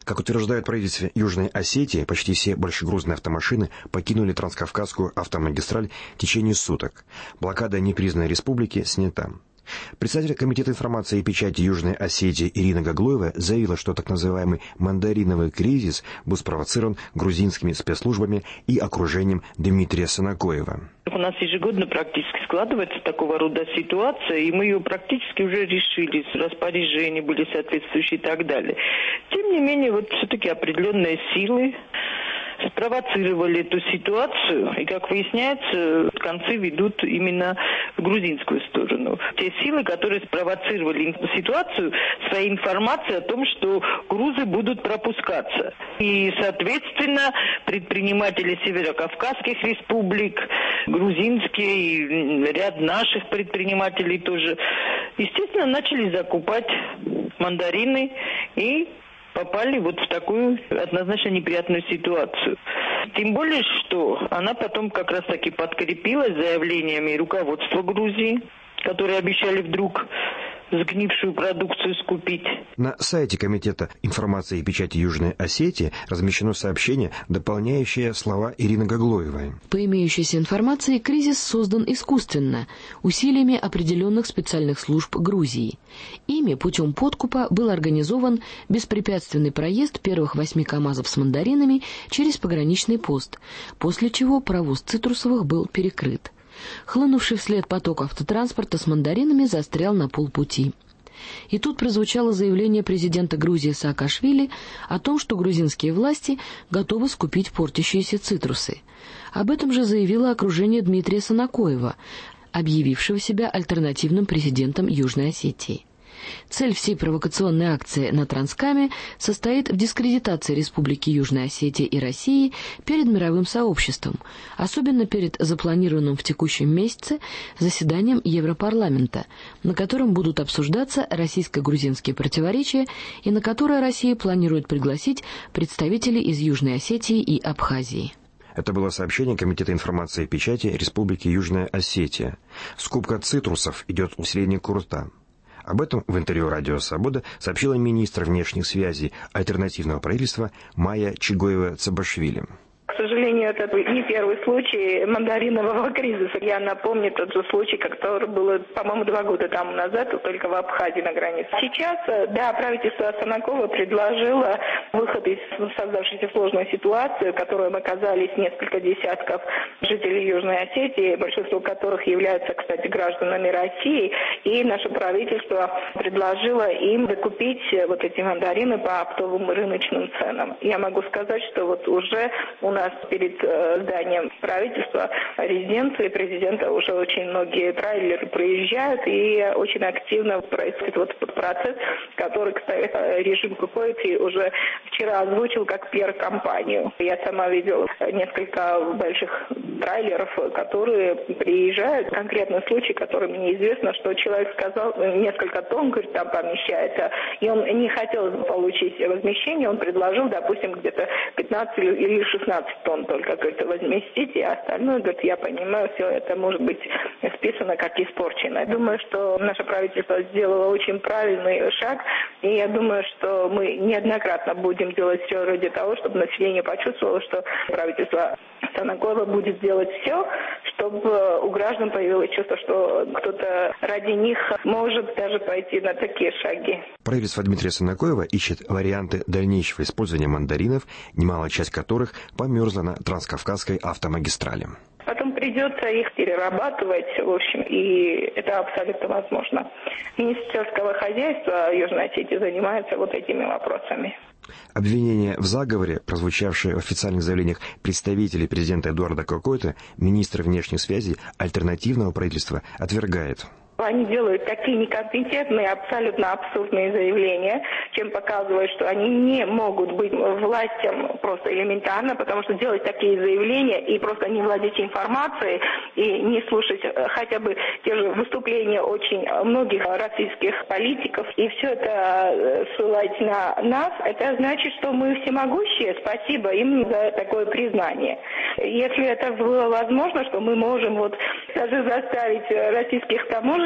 Как утверждают правительство Южной Осетии, почти все большегрузные автомашины покинули Транскавказскую автомагистраль в течение суток. Блокада непризнанной республики снята. Председатель Комитета информации и печати Южной Осетии Ирина Гаглоева заявила, что так называемый мандариновый кризис был спровоцирован грузинскими спецслужбами и окружением Дмитрия Санакоева. У нас ежегодно практически складывается такого рода ситуация, и мы ее практически уже решили, распоряжения были соответствующие и так далее. Тем не менее, вот все-таки определенные силы спровоцировали эту ситуацию, и, как выясняется, концы ведут именно в грузинскую сторону. Те силы, которые спровоцировали ситуацию своей информацией о том, что грузы будут пропускаться. И, соответственно, предприниматели северокавказских республик, грузинские и ряд наших предпринимателей тоже, естественно, начали закупать мандарины и попали вот в такую однозначно неприятную ситуацию. Тем более, что она потом как раз-таки подкрепилась заявлениями руководства Грузии, которые обещали вдруг сгнившую продукцию скупить. На сайте Комитета информации и печати Южной Осетии размещено сообщение, дополняющее слова Ирины Гаглоевой. По имеющейся информации, кризис создан искусственно, усилиями определенных специальных служб Грузии. Ими путем подкупа был организован беспрепятственный проезд первых восьми КАМАЗов с мандаринами через пограничный пост, после чего провоз цитрусовых был перекрыт. Хлынувший вслед поток автотранспорта с мандаринами застрял на полпути. И тут прозвучало заявление президента Грузии Саакашвили о том, что грузинские власти готовы скупить портящиеся цитрусы. Об этом же заявило окружение Дмитрия Санакоева, объявившего себя альтернативным президентом Южной Осетии. Цель всей провокационной акции на Транскаме состоит в дискредитации Республики Южной Осетии и России перед мировым сообществом, особенно перед запланированным в текущем месяце заседанием Европарламента, на котором будут обсуждаться российско-грузинские противоречия и на которое Россия планирует пригласить представителей из Южной Осетии и Абхазии. Это было сообщение Комитета информации и печати Республики Южная Осетия. Скупка цитрусов идет у среднего рта. Об этом в интервью «Радио Свобода» сообщила министр внешних связей альтернативного правительства Майя Чигоева-Цабашвили. К сожалению, это не первый случай мандаринового кризиса. Я напомню тот же случай, который был, по-моему, два года тому назад, только в Абхазии на границе. Сейчас, да, правительство Санакова предложило выход из создавшейся сложной ситуации, в которой оказались несколько десятков жителей Южной Осетии, большинство которых являются, кстати, гражданами России. И наше правительство предложило им докупить вот эти мандарины по оптовым рыночным ценам. Я могу сказать, что вот уже у нас перед э, зданием правительства, резиденции президента уже очень многие трейлеры проезжают, и очень активно происходит вот этот процесс, который, кстати, режим Кукоити уже вчера озвучил как пиар-компанию. Я сама видела несколько больших трейлеров, которые приезжают. Конкретный случай, который мне известно, что человек сказал, несколько тонн, говорит, там помещается, и он не хотел получить возмещение, он предложил, допустим, где-то пятнадцать или шестнадцать тонн только, говорит, возместите, а остальное, говорит, я понимаю, все это может быть списано как испорчено. Я думаю, что наше правительство сделало очень правильный шаг, и я думаю, что мы неоднократно будем делать все ради того, чтобы население почувствовало, что правительство Санакоева будет делать все, чтобы у граждан появилось чувство, что кто-то ради них может даже пойти на такие шаги. Правительство Дмитрия Санакоева ищет варианты дальнейшего использования мандаринов, немалая часть которых померзла на Транскавказской автомагистрали. Потом придется их перерабатывать, в общем, и это абсолютно возможно. Министерство хозяйства Южной Осетии занимается вот этими вопросами. Обвинения в заговоре, прозвучавшие в официальных заявлениях представителей президента Эдуарда Кокойта, министр внешних связей альтернативного правительства отвергает. Они делают такие некомпетентные, абсолютно абсурдные заявления, чем показывают, что они не могут быть властям просто элементарно, потому что делать такие заявления и просто не владеть информацией и не слушать хотя бы те же выступления очень многих российских политиков, и все это ссылать на нас, это значит, что мы всемогущие. Спасибо им за такое признание. Если это было возможно, что мы можем вот даже заставить российских таможенников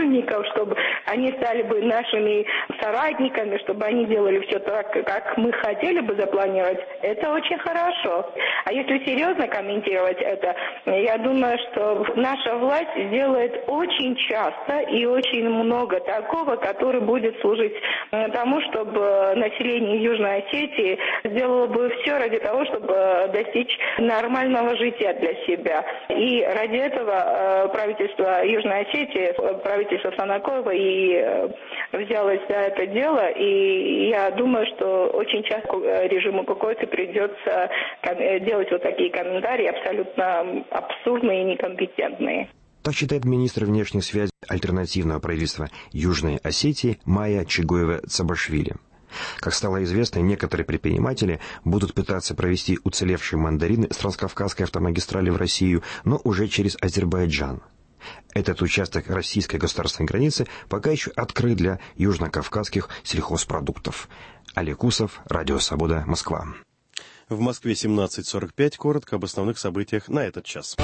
школьников, чтобы они стали бы нашими соратниками, чтобы они делали все так, как мы хотели бы запланировать, это очень хорошо. А если серьезно комментировать это, я думаю, что наша власть делает очень часто и очень много такого, который будет служить тому, чтобы население Южной Осетии сделало бы все ради того, чтобы достичь нормального жития для себя. И ради этого правительство Южной Осетии, правительство Санакоева и взялось за это дело. И я думаю, что очень часто режиму Кукойцы придется делать вот такие комментарии абсолютно абсурдные и некомпетентные. Так считает министр внешней связи альтернативного правительства Южной Осетии Майя Чигоева-Цабашвили. Как стало известно, некоторые предприниматели будут пытаться провести уцелевшие мандарины с Транскавказской автомагистрали в Россию, но уже через Азербайджан. Этот участок российской государственной границы пока еще открыт для южнокавказских сельхозпродуктов. Олег Усов, Радио Свобода, Москва. В Москве семнадцать сорок пять. Коротко об основных событиях на этот час.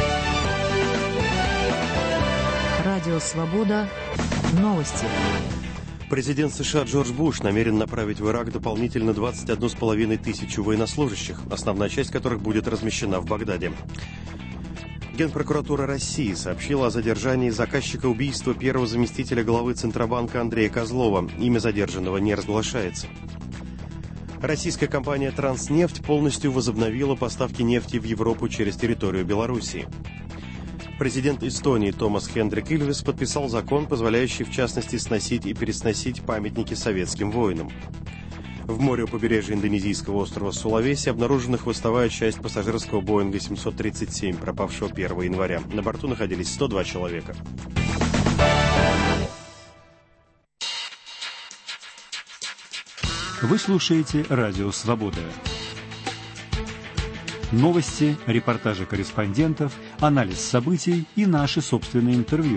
Радио Свобода. Новости. Президент США Джордж Буш намерен направить в Ирак дополнительно двадцать одну с половиной тысячу военнослужащих, основная часть которых будет размещена в Багдаде. Генпрокуратура России сообщила о задержании заказчика убийства первого заместителя главы Центробанка Андрея Козлова. Имя задержанного не разглашается. Российская компания «Транснефть» полностью возобновила поставки нефти в Европу через территорию Белоруссии. Президент Эстонии Томас Хендрик Ильвес подписал закон, позволяющий, в частности, сносить и пересносить памятники советским воинам. В море у побережья индонезийского острова Сулавеси обнаружена хвостовая часть пассажирского Боинга семьсот тридцать семь, пропавшего первого января. На борту находились сто два человека. Вы слушаете Радио Свобода. Новости, репортажи корреспондентов, анализ событий и наши собственные интервью.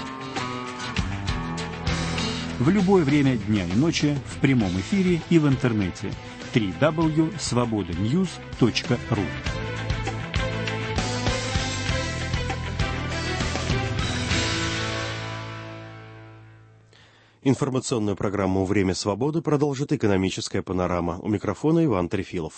В любое время дня и ночи, в прямом эфире и в интернете. дабл ю дабл ю дабл ю точка свобода ньюс точка ру. Информационную программу «Время свободы» продолжит экономическая панорама. У микрофона Иван Трефилов.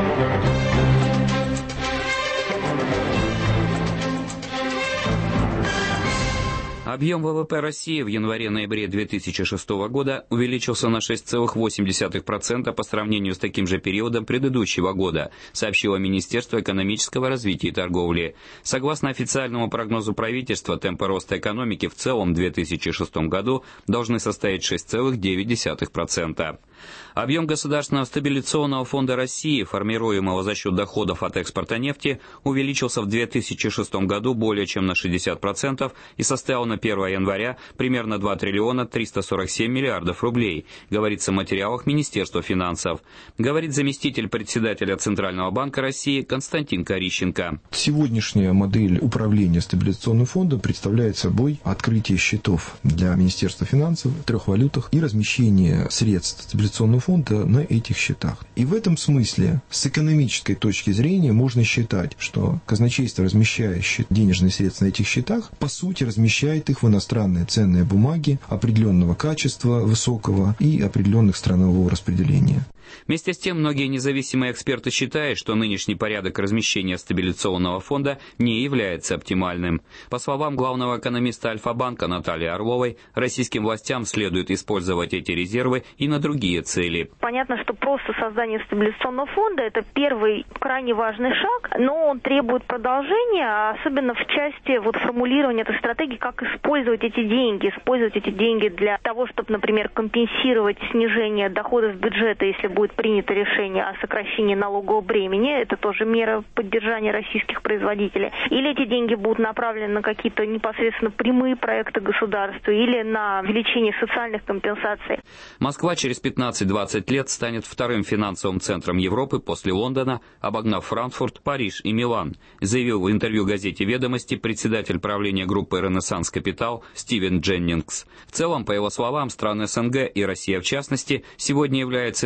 Объем ВВП России в январе-ноябре две тысячи шестого года увеличился на шесть целых восемь десятых процента по сравнению с таким же периодом предыдущего года, сообщило Министерство экономического развития и торговли. Согласно официальному прогнозу правительства, темпы роста экономики в целом в две тысячи шестом году должны составить шесть целых девять десятых процента. Объем Государственного стабилизационного фонда России, формируемого за счет доходов от экспорта нефти, увеличился в две тысячи шестом году более чем на шестьдесят процентов и составил на первого января примерно два триллиона триста сорок семь миллиардов рублей, говорится в материалах Министерства финансов. Говорит заместитель председателя Центрального банка России Константин Корищенко. Сегодняшняя модель управления стабилизационным фондом представляет собой открытие счетов для Министерства финансов в трех валютах и размещение средств стабилизационного фонда на этих счетах. И в этом смысле, с экономической точки зрения, можно считать, что казначейство, размещая денежные средства на этих счетах, по сути размещает их в иностранные ценные бумаги определенного качества, высокого и определенных странового распределения. Вместе с тем, многие независимые эксперты считают, что нынешний порядок размещения стабилизационного фонда не является оптимальным. По словам главного экономиста Альфа-банка Натальи Орловой, российским властям следует использовать эти резервы и на другие цели. Понятно, что просто создание стабилизационного фонда – это первый крайне важный шаг, но он требует продолжения, особенно в части вот формулирования этой стратегии, как использовать эти деньги, использовать эти деньги для того, чтобы, например, компенсировать снижение доходов бюджета, если будет принято решение о сокращении налогового бремени, это тоже мера поддержания российских производителей, или эти деньги будут направлены на какие-то непосредственно прямые проекты государства, или на увеличение социальных компенсаций. Москва через пятнадцать-двадцать лет станет вторым финансовым центром Европы после Лондона, обогнав Франкфурт, Париж и Милан, заявил в интервью газете «Ведомости» председатель правления группы «Ренессанс Капитал» Стивен Дженнингс. В целом, по его словам, страны СНГ и Россия в частности сегодня являются наиболее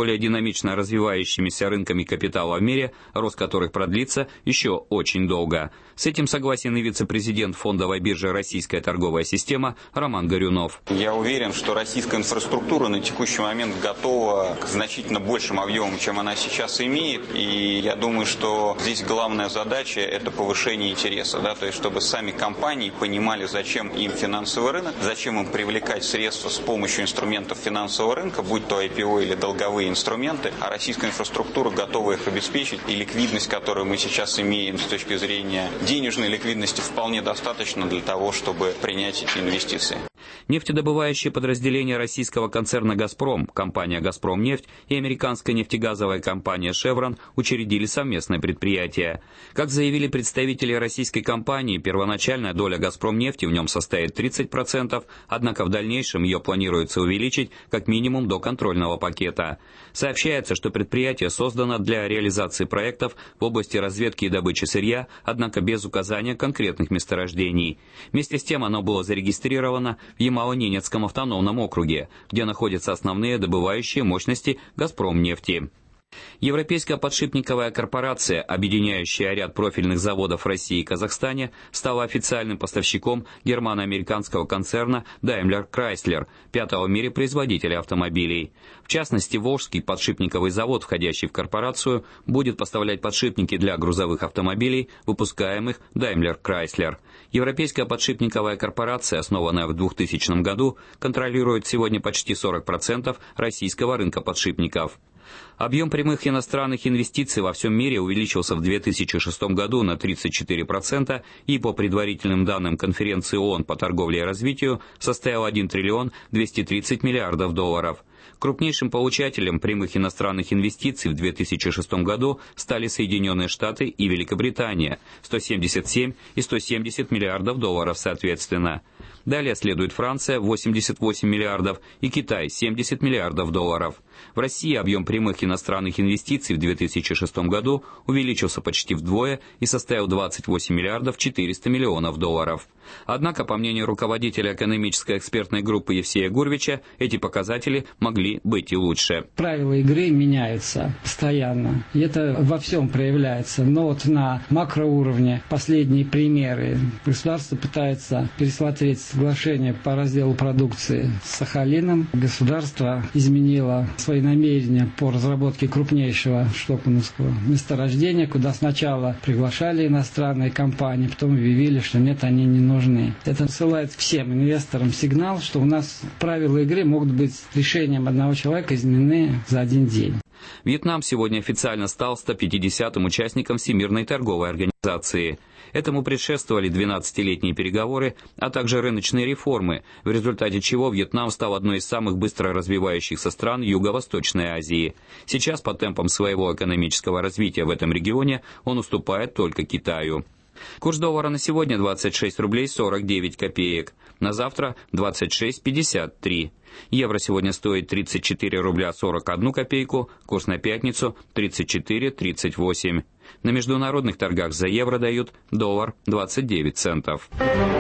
наиболее динамично развивающимися рынками капитала в мире, рост которых продлится еще очень долго. С этим согласен и вице-президент фондовой биржи «Российская торговая система» Роман Горюнов. Я уверен, что российская инфраструктура на текущий момент готова к значительно большим объемам, чем она сейчас имеет. И я думаю, что здесь главная задача – это повышение интереса. Да? То есть, чтобы сами компании понимали, зачем им финансовый рынок, зачем им привлекать средства с помощью инструментов финансового рынка, будь то ай пи о или долговые инструменты, а российская инфраструктура готова их обеспечить. И ликвидность, которую мы сейчас имеем с точки зрения денежной ликвидности, вполне достаточно для того, чтобы принять эти инвестиции. Нефтедобывающие подразделения российского концерна «Газпром», компания «Газпромнефть» и американская нефтегазовая компания «Шеврон» учредили совместное предприятие. Как заявили представители российской компании, первоначальная доля «Газпромнефти» в нем составит тридцать процентов, однако в дальнейшем ее планируется увеличить как минимум до контрольного пакета. Сообщается, что предприятие создано для реализации проектов в области разведки и добычи сырья, однако без указания конкретных месторождений. Вместе с тем оно было зарегистрировано в Ямало-Ненецком автономном округе, где находятся основные добывающие мощности «Газпромнефти». Европейская подшипниковая корпорация, объединяющая ряд профильных заводов в России и Казахстане, стала официальным поставщиком германо-американского концерна Daimler Chrysler, пятого в мире производителя автомобилей. В частности, Волжский подшипниковый завод, входящий в корпорацию, будет поставлять подшипники для грузовых автомобилей, выпускаемых Daimler Chrysler. Европейская подшипниковая корпорация, основанная в двухтысячном году, контролирует сегодня почти сорок процентов российского рынка подшипников. Объем прямых иностранных инвестиций во всем мире увеличился в две тысячи шестом году на тридцать четыре процента и, по предварительным данным конференции ООН по торговле и развитию, составил один триллион двести тридцать миллиардов долларов. Крупнейшим получателем прямых иностранных инвестиций в две тысячи шестом году стали Соединенные Штаты и Великобритания – сто семьдесят семь и сто семьдесят миллиардов долларов соответственно. Далее следует Франция – восемьдесят восемь миллиардов и Китай – семьдесят миллиардов долларов. В России объем прямых иностранных инвестиций в две тысячи шестом году увеличился почти вдвое и составил двадцать восемь миллиардов четыреста миллионов долларов. Однако, по мнению руководителя экономической экспертной группы Евсея Гурвича, эти показатели могли быть и лучше. Правила игры меняются постоянно, и это во всем проявляется. Но вот на макроуровне последние примеры. Государство пытается пересмотреть соглашение по разделу продукции с Сахалином. Государство изменило свои намерения по разработке крупнейшего штокмановского месторождения, куда сначала приглашали иностранные компании, потом объявили, что нет, они не нужны. Это посылает всем инвесторам сигнал, что у нас правила игры могут быть решением одного человека изменены за один день. Вьетнам сегодня официально стал ста пятидесятым участником Всемирной торговой организации. Этому предшествовали двенадцатилетние переговоры, а также рыночные реформы, в результате чего Вьетнам стал одной из самых быстро развивающихся стран Юго-Восточной Азии. Сейчас по темпам своего экономического развития в этом регионе он уступает только Китаю. Курс доллара на сегодня двадцать шесть рублей сорок девять копеек, на завтра двадцать шесть пятьдесят три. Евро сегодня стоит тридцать четыре рубля сорок одну копейку, курс на пятницу тридцать четыре тридцать восемь. На международных торгах за евро дают доллар двадцать девять центов.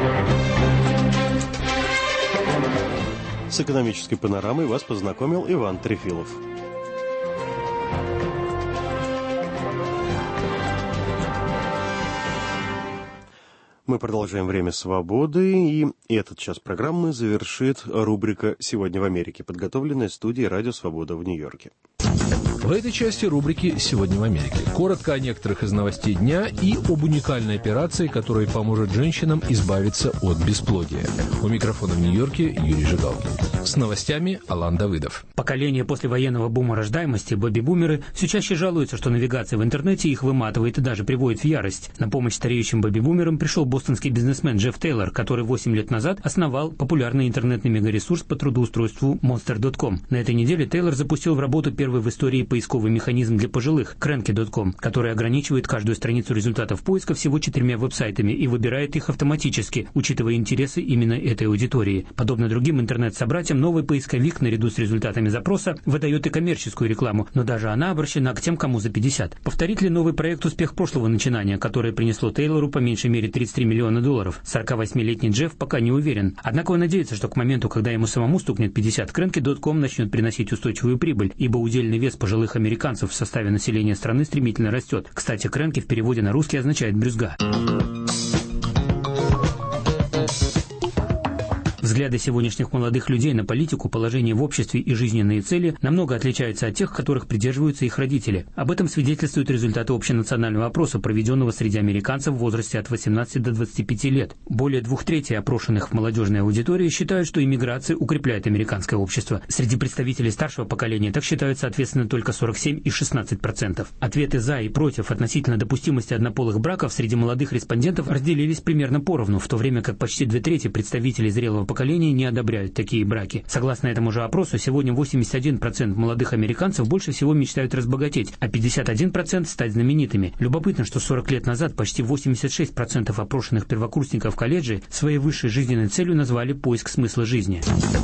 С экономической панорамой вас познакомил Иван Трефилов. Мы продолжаем «Время свободы», и этот час программы завершит рубрика «Сегодня в Америке», подготовленная студией «Радио Свобода» в Нью-Йорке. В этой части рубрики «Сегодня в Америке» коротко о некоторых из новостей дня и об уникальной операции, которая поможет женщинам избавиться от бесплодия. У микрофона в Нью-Йорке Юрий Жигалкин. С новостями Алан Давыдов. Поколение послевоенного бума рождаемости, бэби-бумеры, все чаще жалуются, что навигация в интернете их выматывает и даже приводит в ярость. На помощь стареющим бэби-бумерам пришел бостонский бизнесмен Джефф Тейлор, который восемь лет назад основал популярный интернетный мегаресурс по трудоустройству монстер точка ком. На этой неделе Тейлор запустил в работу первый в истории по поисковый механизм для пожилых крэнки точка ком, который ограничивает каждую страницу результатов поиска всего четырьмя веб-сайтами и выбирает их автоматически, учитывая интересы именно этой аудитории. Подобно другим интернет-собратьям, новый поисковик наряду с результатами запроса выдает и коммерческую рекламу, но даже она обращена к тем, кому за пятьдесят. Повторит ли новый проект успех прошлого начинания, которое принесло Тейлору по меньшей мере тридцать три миллиона долларов? сорокавосьмилетний Джефф пока не уверен. Однако он надеется, что к моменту, когда ему самому стукнет пятьдесят, крэнки точка ком начнет приносить устойчивую прибыль, ибо удельный вес пожилых американцев в составе населения страны стремительно растет. Кстати, крэнки в переводе на русский означает «брюзга». Взгляды сегодняшних молодых людей на политику, положение в обществе и жизненные цели намного отличаются от тех, которых придерживаются их родители. Об этом свидетельствуют результаты общенационального опроса, проведенного среди американцев в возрасте от восемнадцати до двадцати пяти лет. Более двух третей опрошенных в молодежной аудитории считают, что иммиграция укрепляет американское общество. Среди представителей старшего поколения так считают, соответственно, только сорок семь и шестнадцать процентов. Ответы «за» и «против» относительно допустимости однополых браков среди молодых респондентов разделились примерно поровну, в то время как почти две трети представителей зрелого поколения поколения не одобряют такие браки. Согласно этому же опросу, сегодня восемьдесят один процент молодых американцев больше всего мечтают разбогатеть, а пятьдесят один процент стать знаменитыми. Любопытно, что сорок лет назад почти восемьдесят шесть процентов опрошенных первокурсников колледжей своей высшей жизненной целью назвали поиск смысла жизни.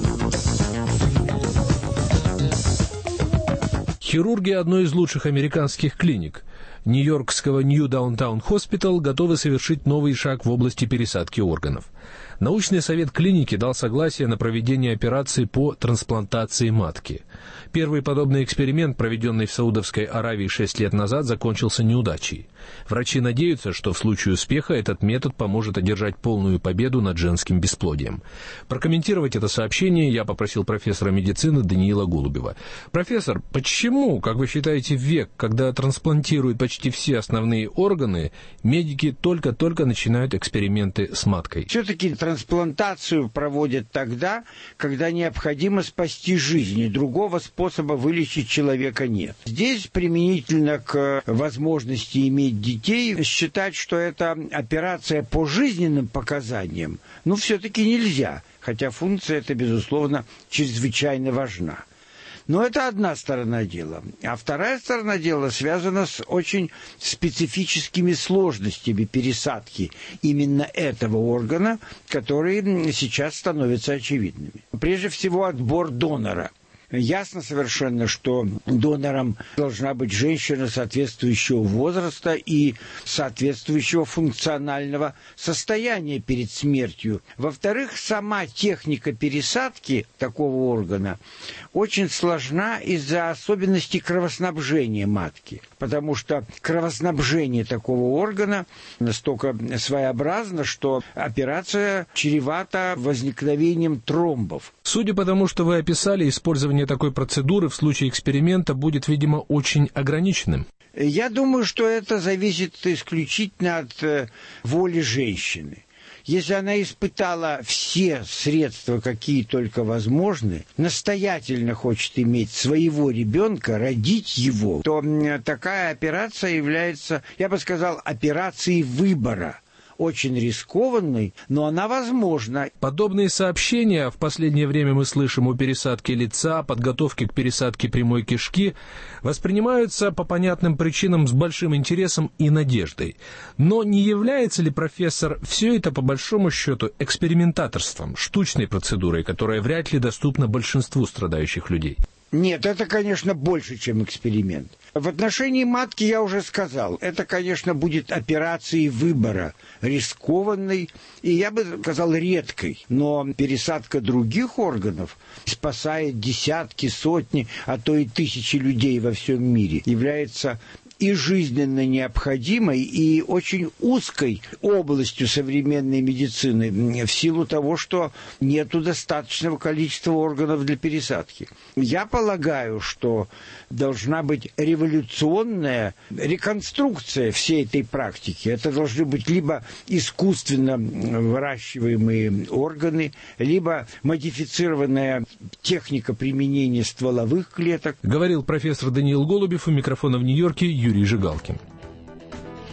Хирурги одной из лучших американских клиник нью-йоркского New Downtown Hospital готовы совершить новый шаг в области пересадки органов. Научный совет клиники дал согласие на проведение операции по трансплантации матки. Первый подобный эксперимент, проведенный в Саудовской Аравии шесть лет назад, закончился неудачей. Врачи надеются, что в случае успеха этот метод поможет одержать полную победу над женским бесплодием. Прокомментировать это сообщение я попросил профессора медицины Даниила Голубева. Профессор, почему, как вы считаете, в век, когда трансплантируют почти все основные органы, медики только-только начинают эксперименты с маткой? Все-таки трансплантацию проводят тогда, когда необходимо спасти жизнь, и другого способа вылечить человека нет. Здесь применительно к возможности иметь детей, считать, что это операция по жизненным показаниям, ну, все-таки нельзя, хотя функция эта, безусловно, чрезвычайно важна. Но это одна сторона дела. А вторая сторона дела связана с очень специфическими сложностями пересадки именно этого органа, которые сейчас становятся очевидными. Прежде всего, отбор донора. Ясно совершенно, что донором должна быть женщина соответствующего возраста и соответствующего функционального состояния перед смертью. Во-вторых, сама техника пересадки такого органа очень сложна из-за особенностей кровоснабжения матки, потому что кровоснабжение такого органа настолько своеобразно, что операция чревата возникновением тромбов. Судя по тому, что вы описали, использование такой процедуры в случае эксперимента будет, видимо, очень ограниченным. Я думаю, что это зависит исключительно от воли женщины. Если она испытала все средства, какие только возможны, настоятельно хочет иметь своего ребенка, родить его, то такая операция является, я бы сказал, операцией выбора. Очень рискованной, но она возможна. Подобные сообщения в последнее время мы слышим о пересадке лица, подготовке к пересадке прямой кишки, воспринимаются по понятным причинам с большим интересом и надеждой. Но не является ли, профессор, все это по большому счету экспериментаторством, штучной процедурой, которая вряд ли доступна большинству страдающих людей? Нет, это, конечно, больше, чем эксперимент. В отношении матки я уже сказал, это, конечно, будет операцией выбора, рискованной и, я бы сказал, редкой. Но пересадка других органов спасает десятки, сотни, а то и тысячи людей во всем мире, является и жизненно необходимой, и очень узкой областью современной медицины в силу того, что нету достаточного количества органов для пересадки. Я полагаю, что должна быть революционная реконструкция всей этой практики. Это должны быть либо искусственно выращиваемые органы, либо модифицированная техника применения стволовых клеток. Говорил профессор Даниил Голубев, у микрофона в Нью-Йорке Юрий Жигалкин.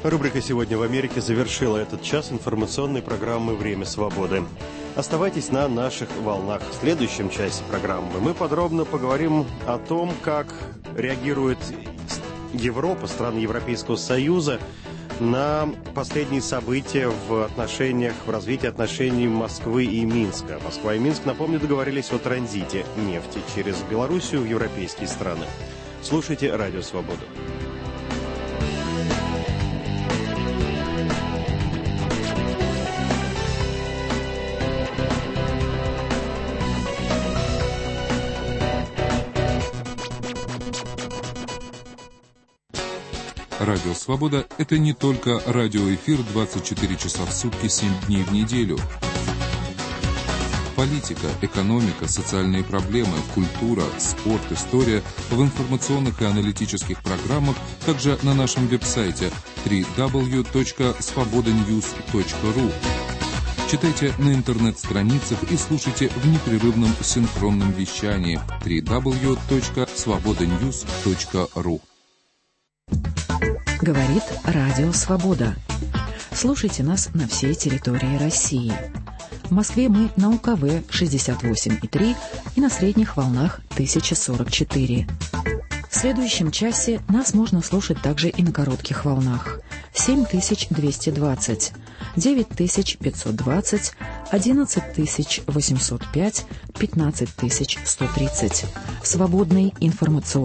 Рубрика «Сегодня в Америке» завершила этот час информационной программы «Время свободы». Оставайтесь на наших волнах. В следующем часе программы мы подробно поговорим о том, как реагирует Европа, страны Европейского Союза на последние события в отношениях, в развитии отношений Москвы и Минска. Москва и Минск, напомню, договорились о транзите нефти через Белоруссию в европейские страны. Слушайте «Радио Свобода». Радио «Свобода» — это не только радиоэфир двадцать четыре часа в сутки, семь дней в неделю. Политика, экономика, социальные проблемы, культура, спорт, история в информационных и аналитических программах, также на нашем веб-сайте дабл ю дабл ю дабл ю точка свобода ньюс точка ру. Читайте на интернет-страницах и слушайте в непрерывном синхронном вещании дабл ю дабл ю дабл ю точка свобода ньюс точка ру. Говорит Радио Свобода. Слушайте нас на всей территории России. В Москве мы на У Ка Вэ шестьдесят восемь и три и на средних волнах тысяча сорок четыре. В следующем часе нас можно слушать также и на коротких волнах. семь тысяч двести двадцать, девять тысяч пятьсот двадцать, одиннадцать тысяч восемьсот пять, пятнадцать тысяч сто тридцать. Свободный информационный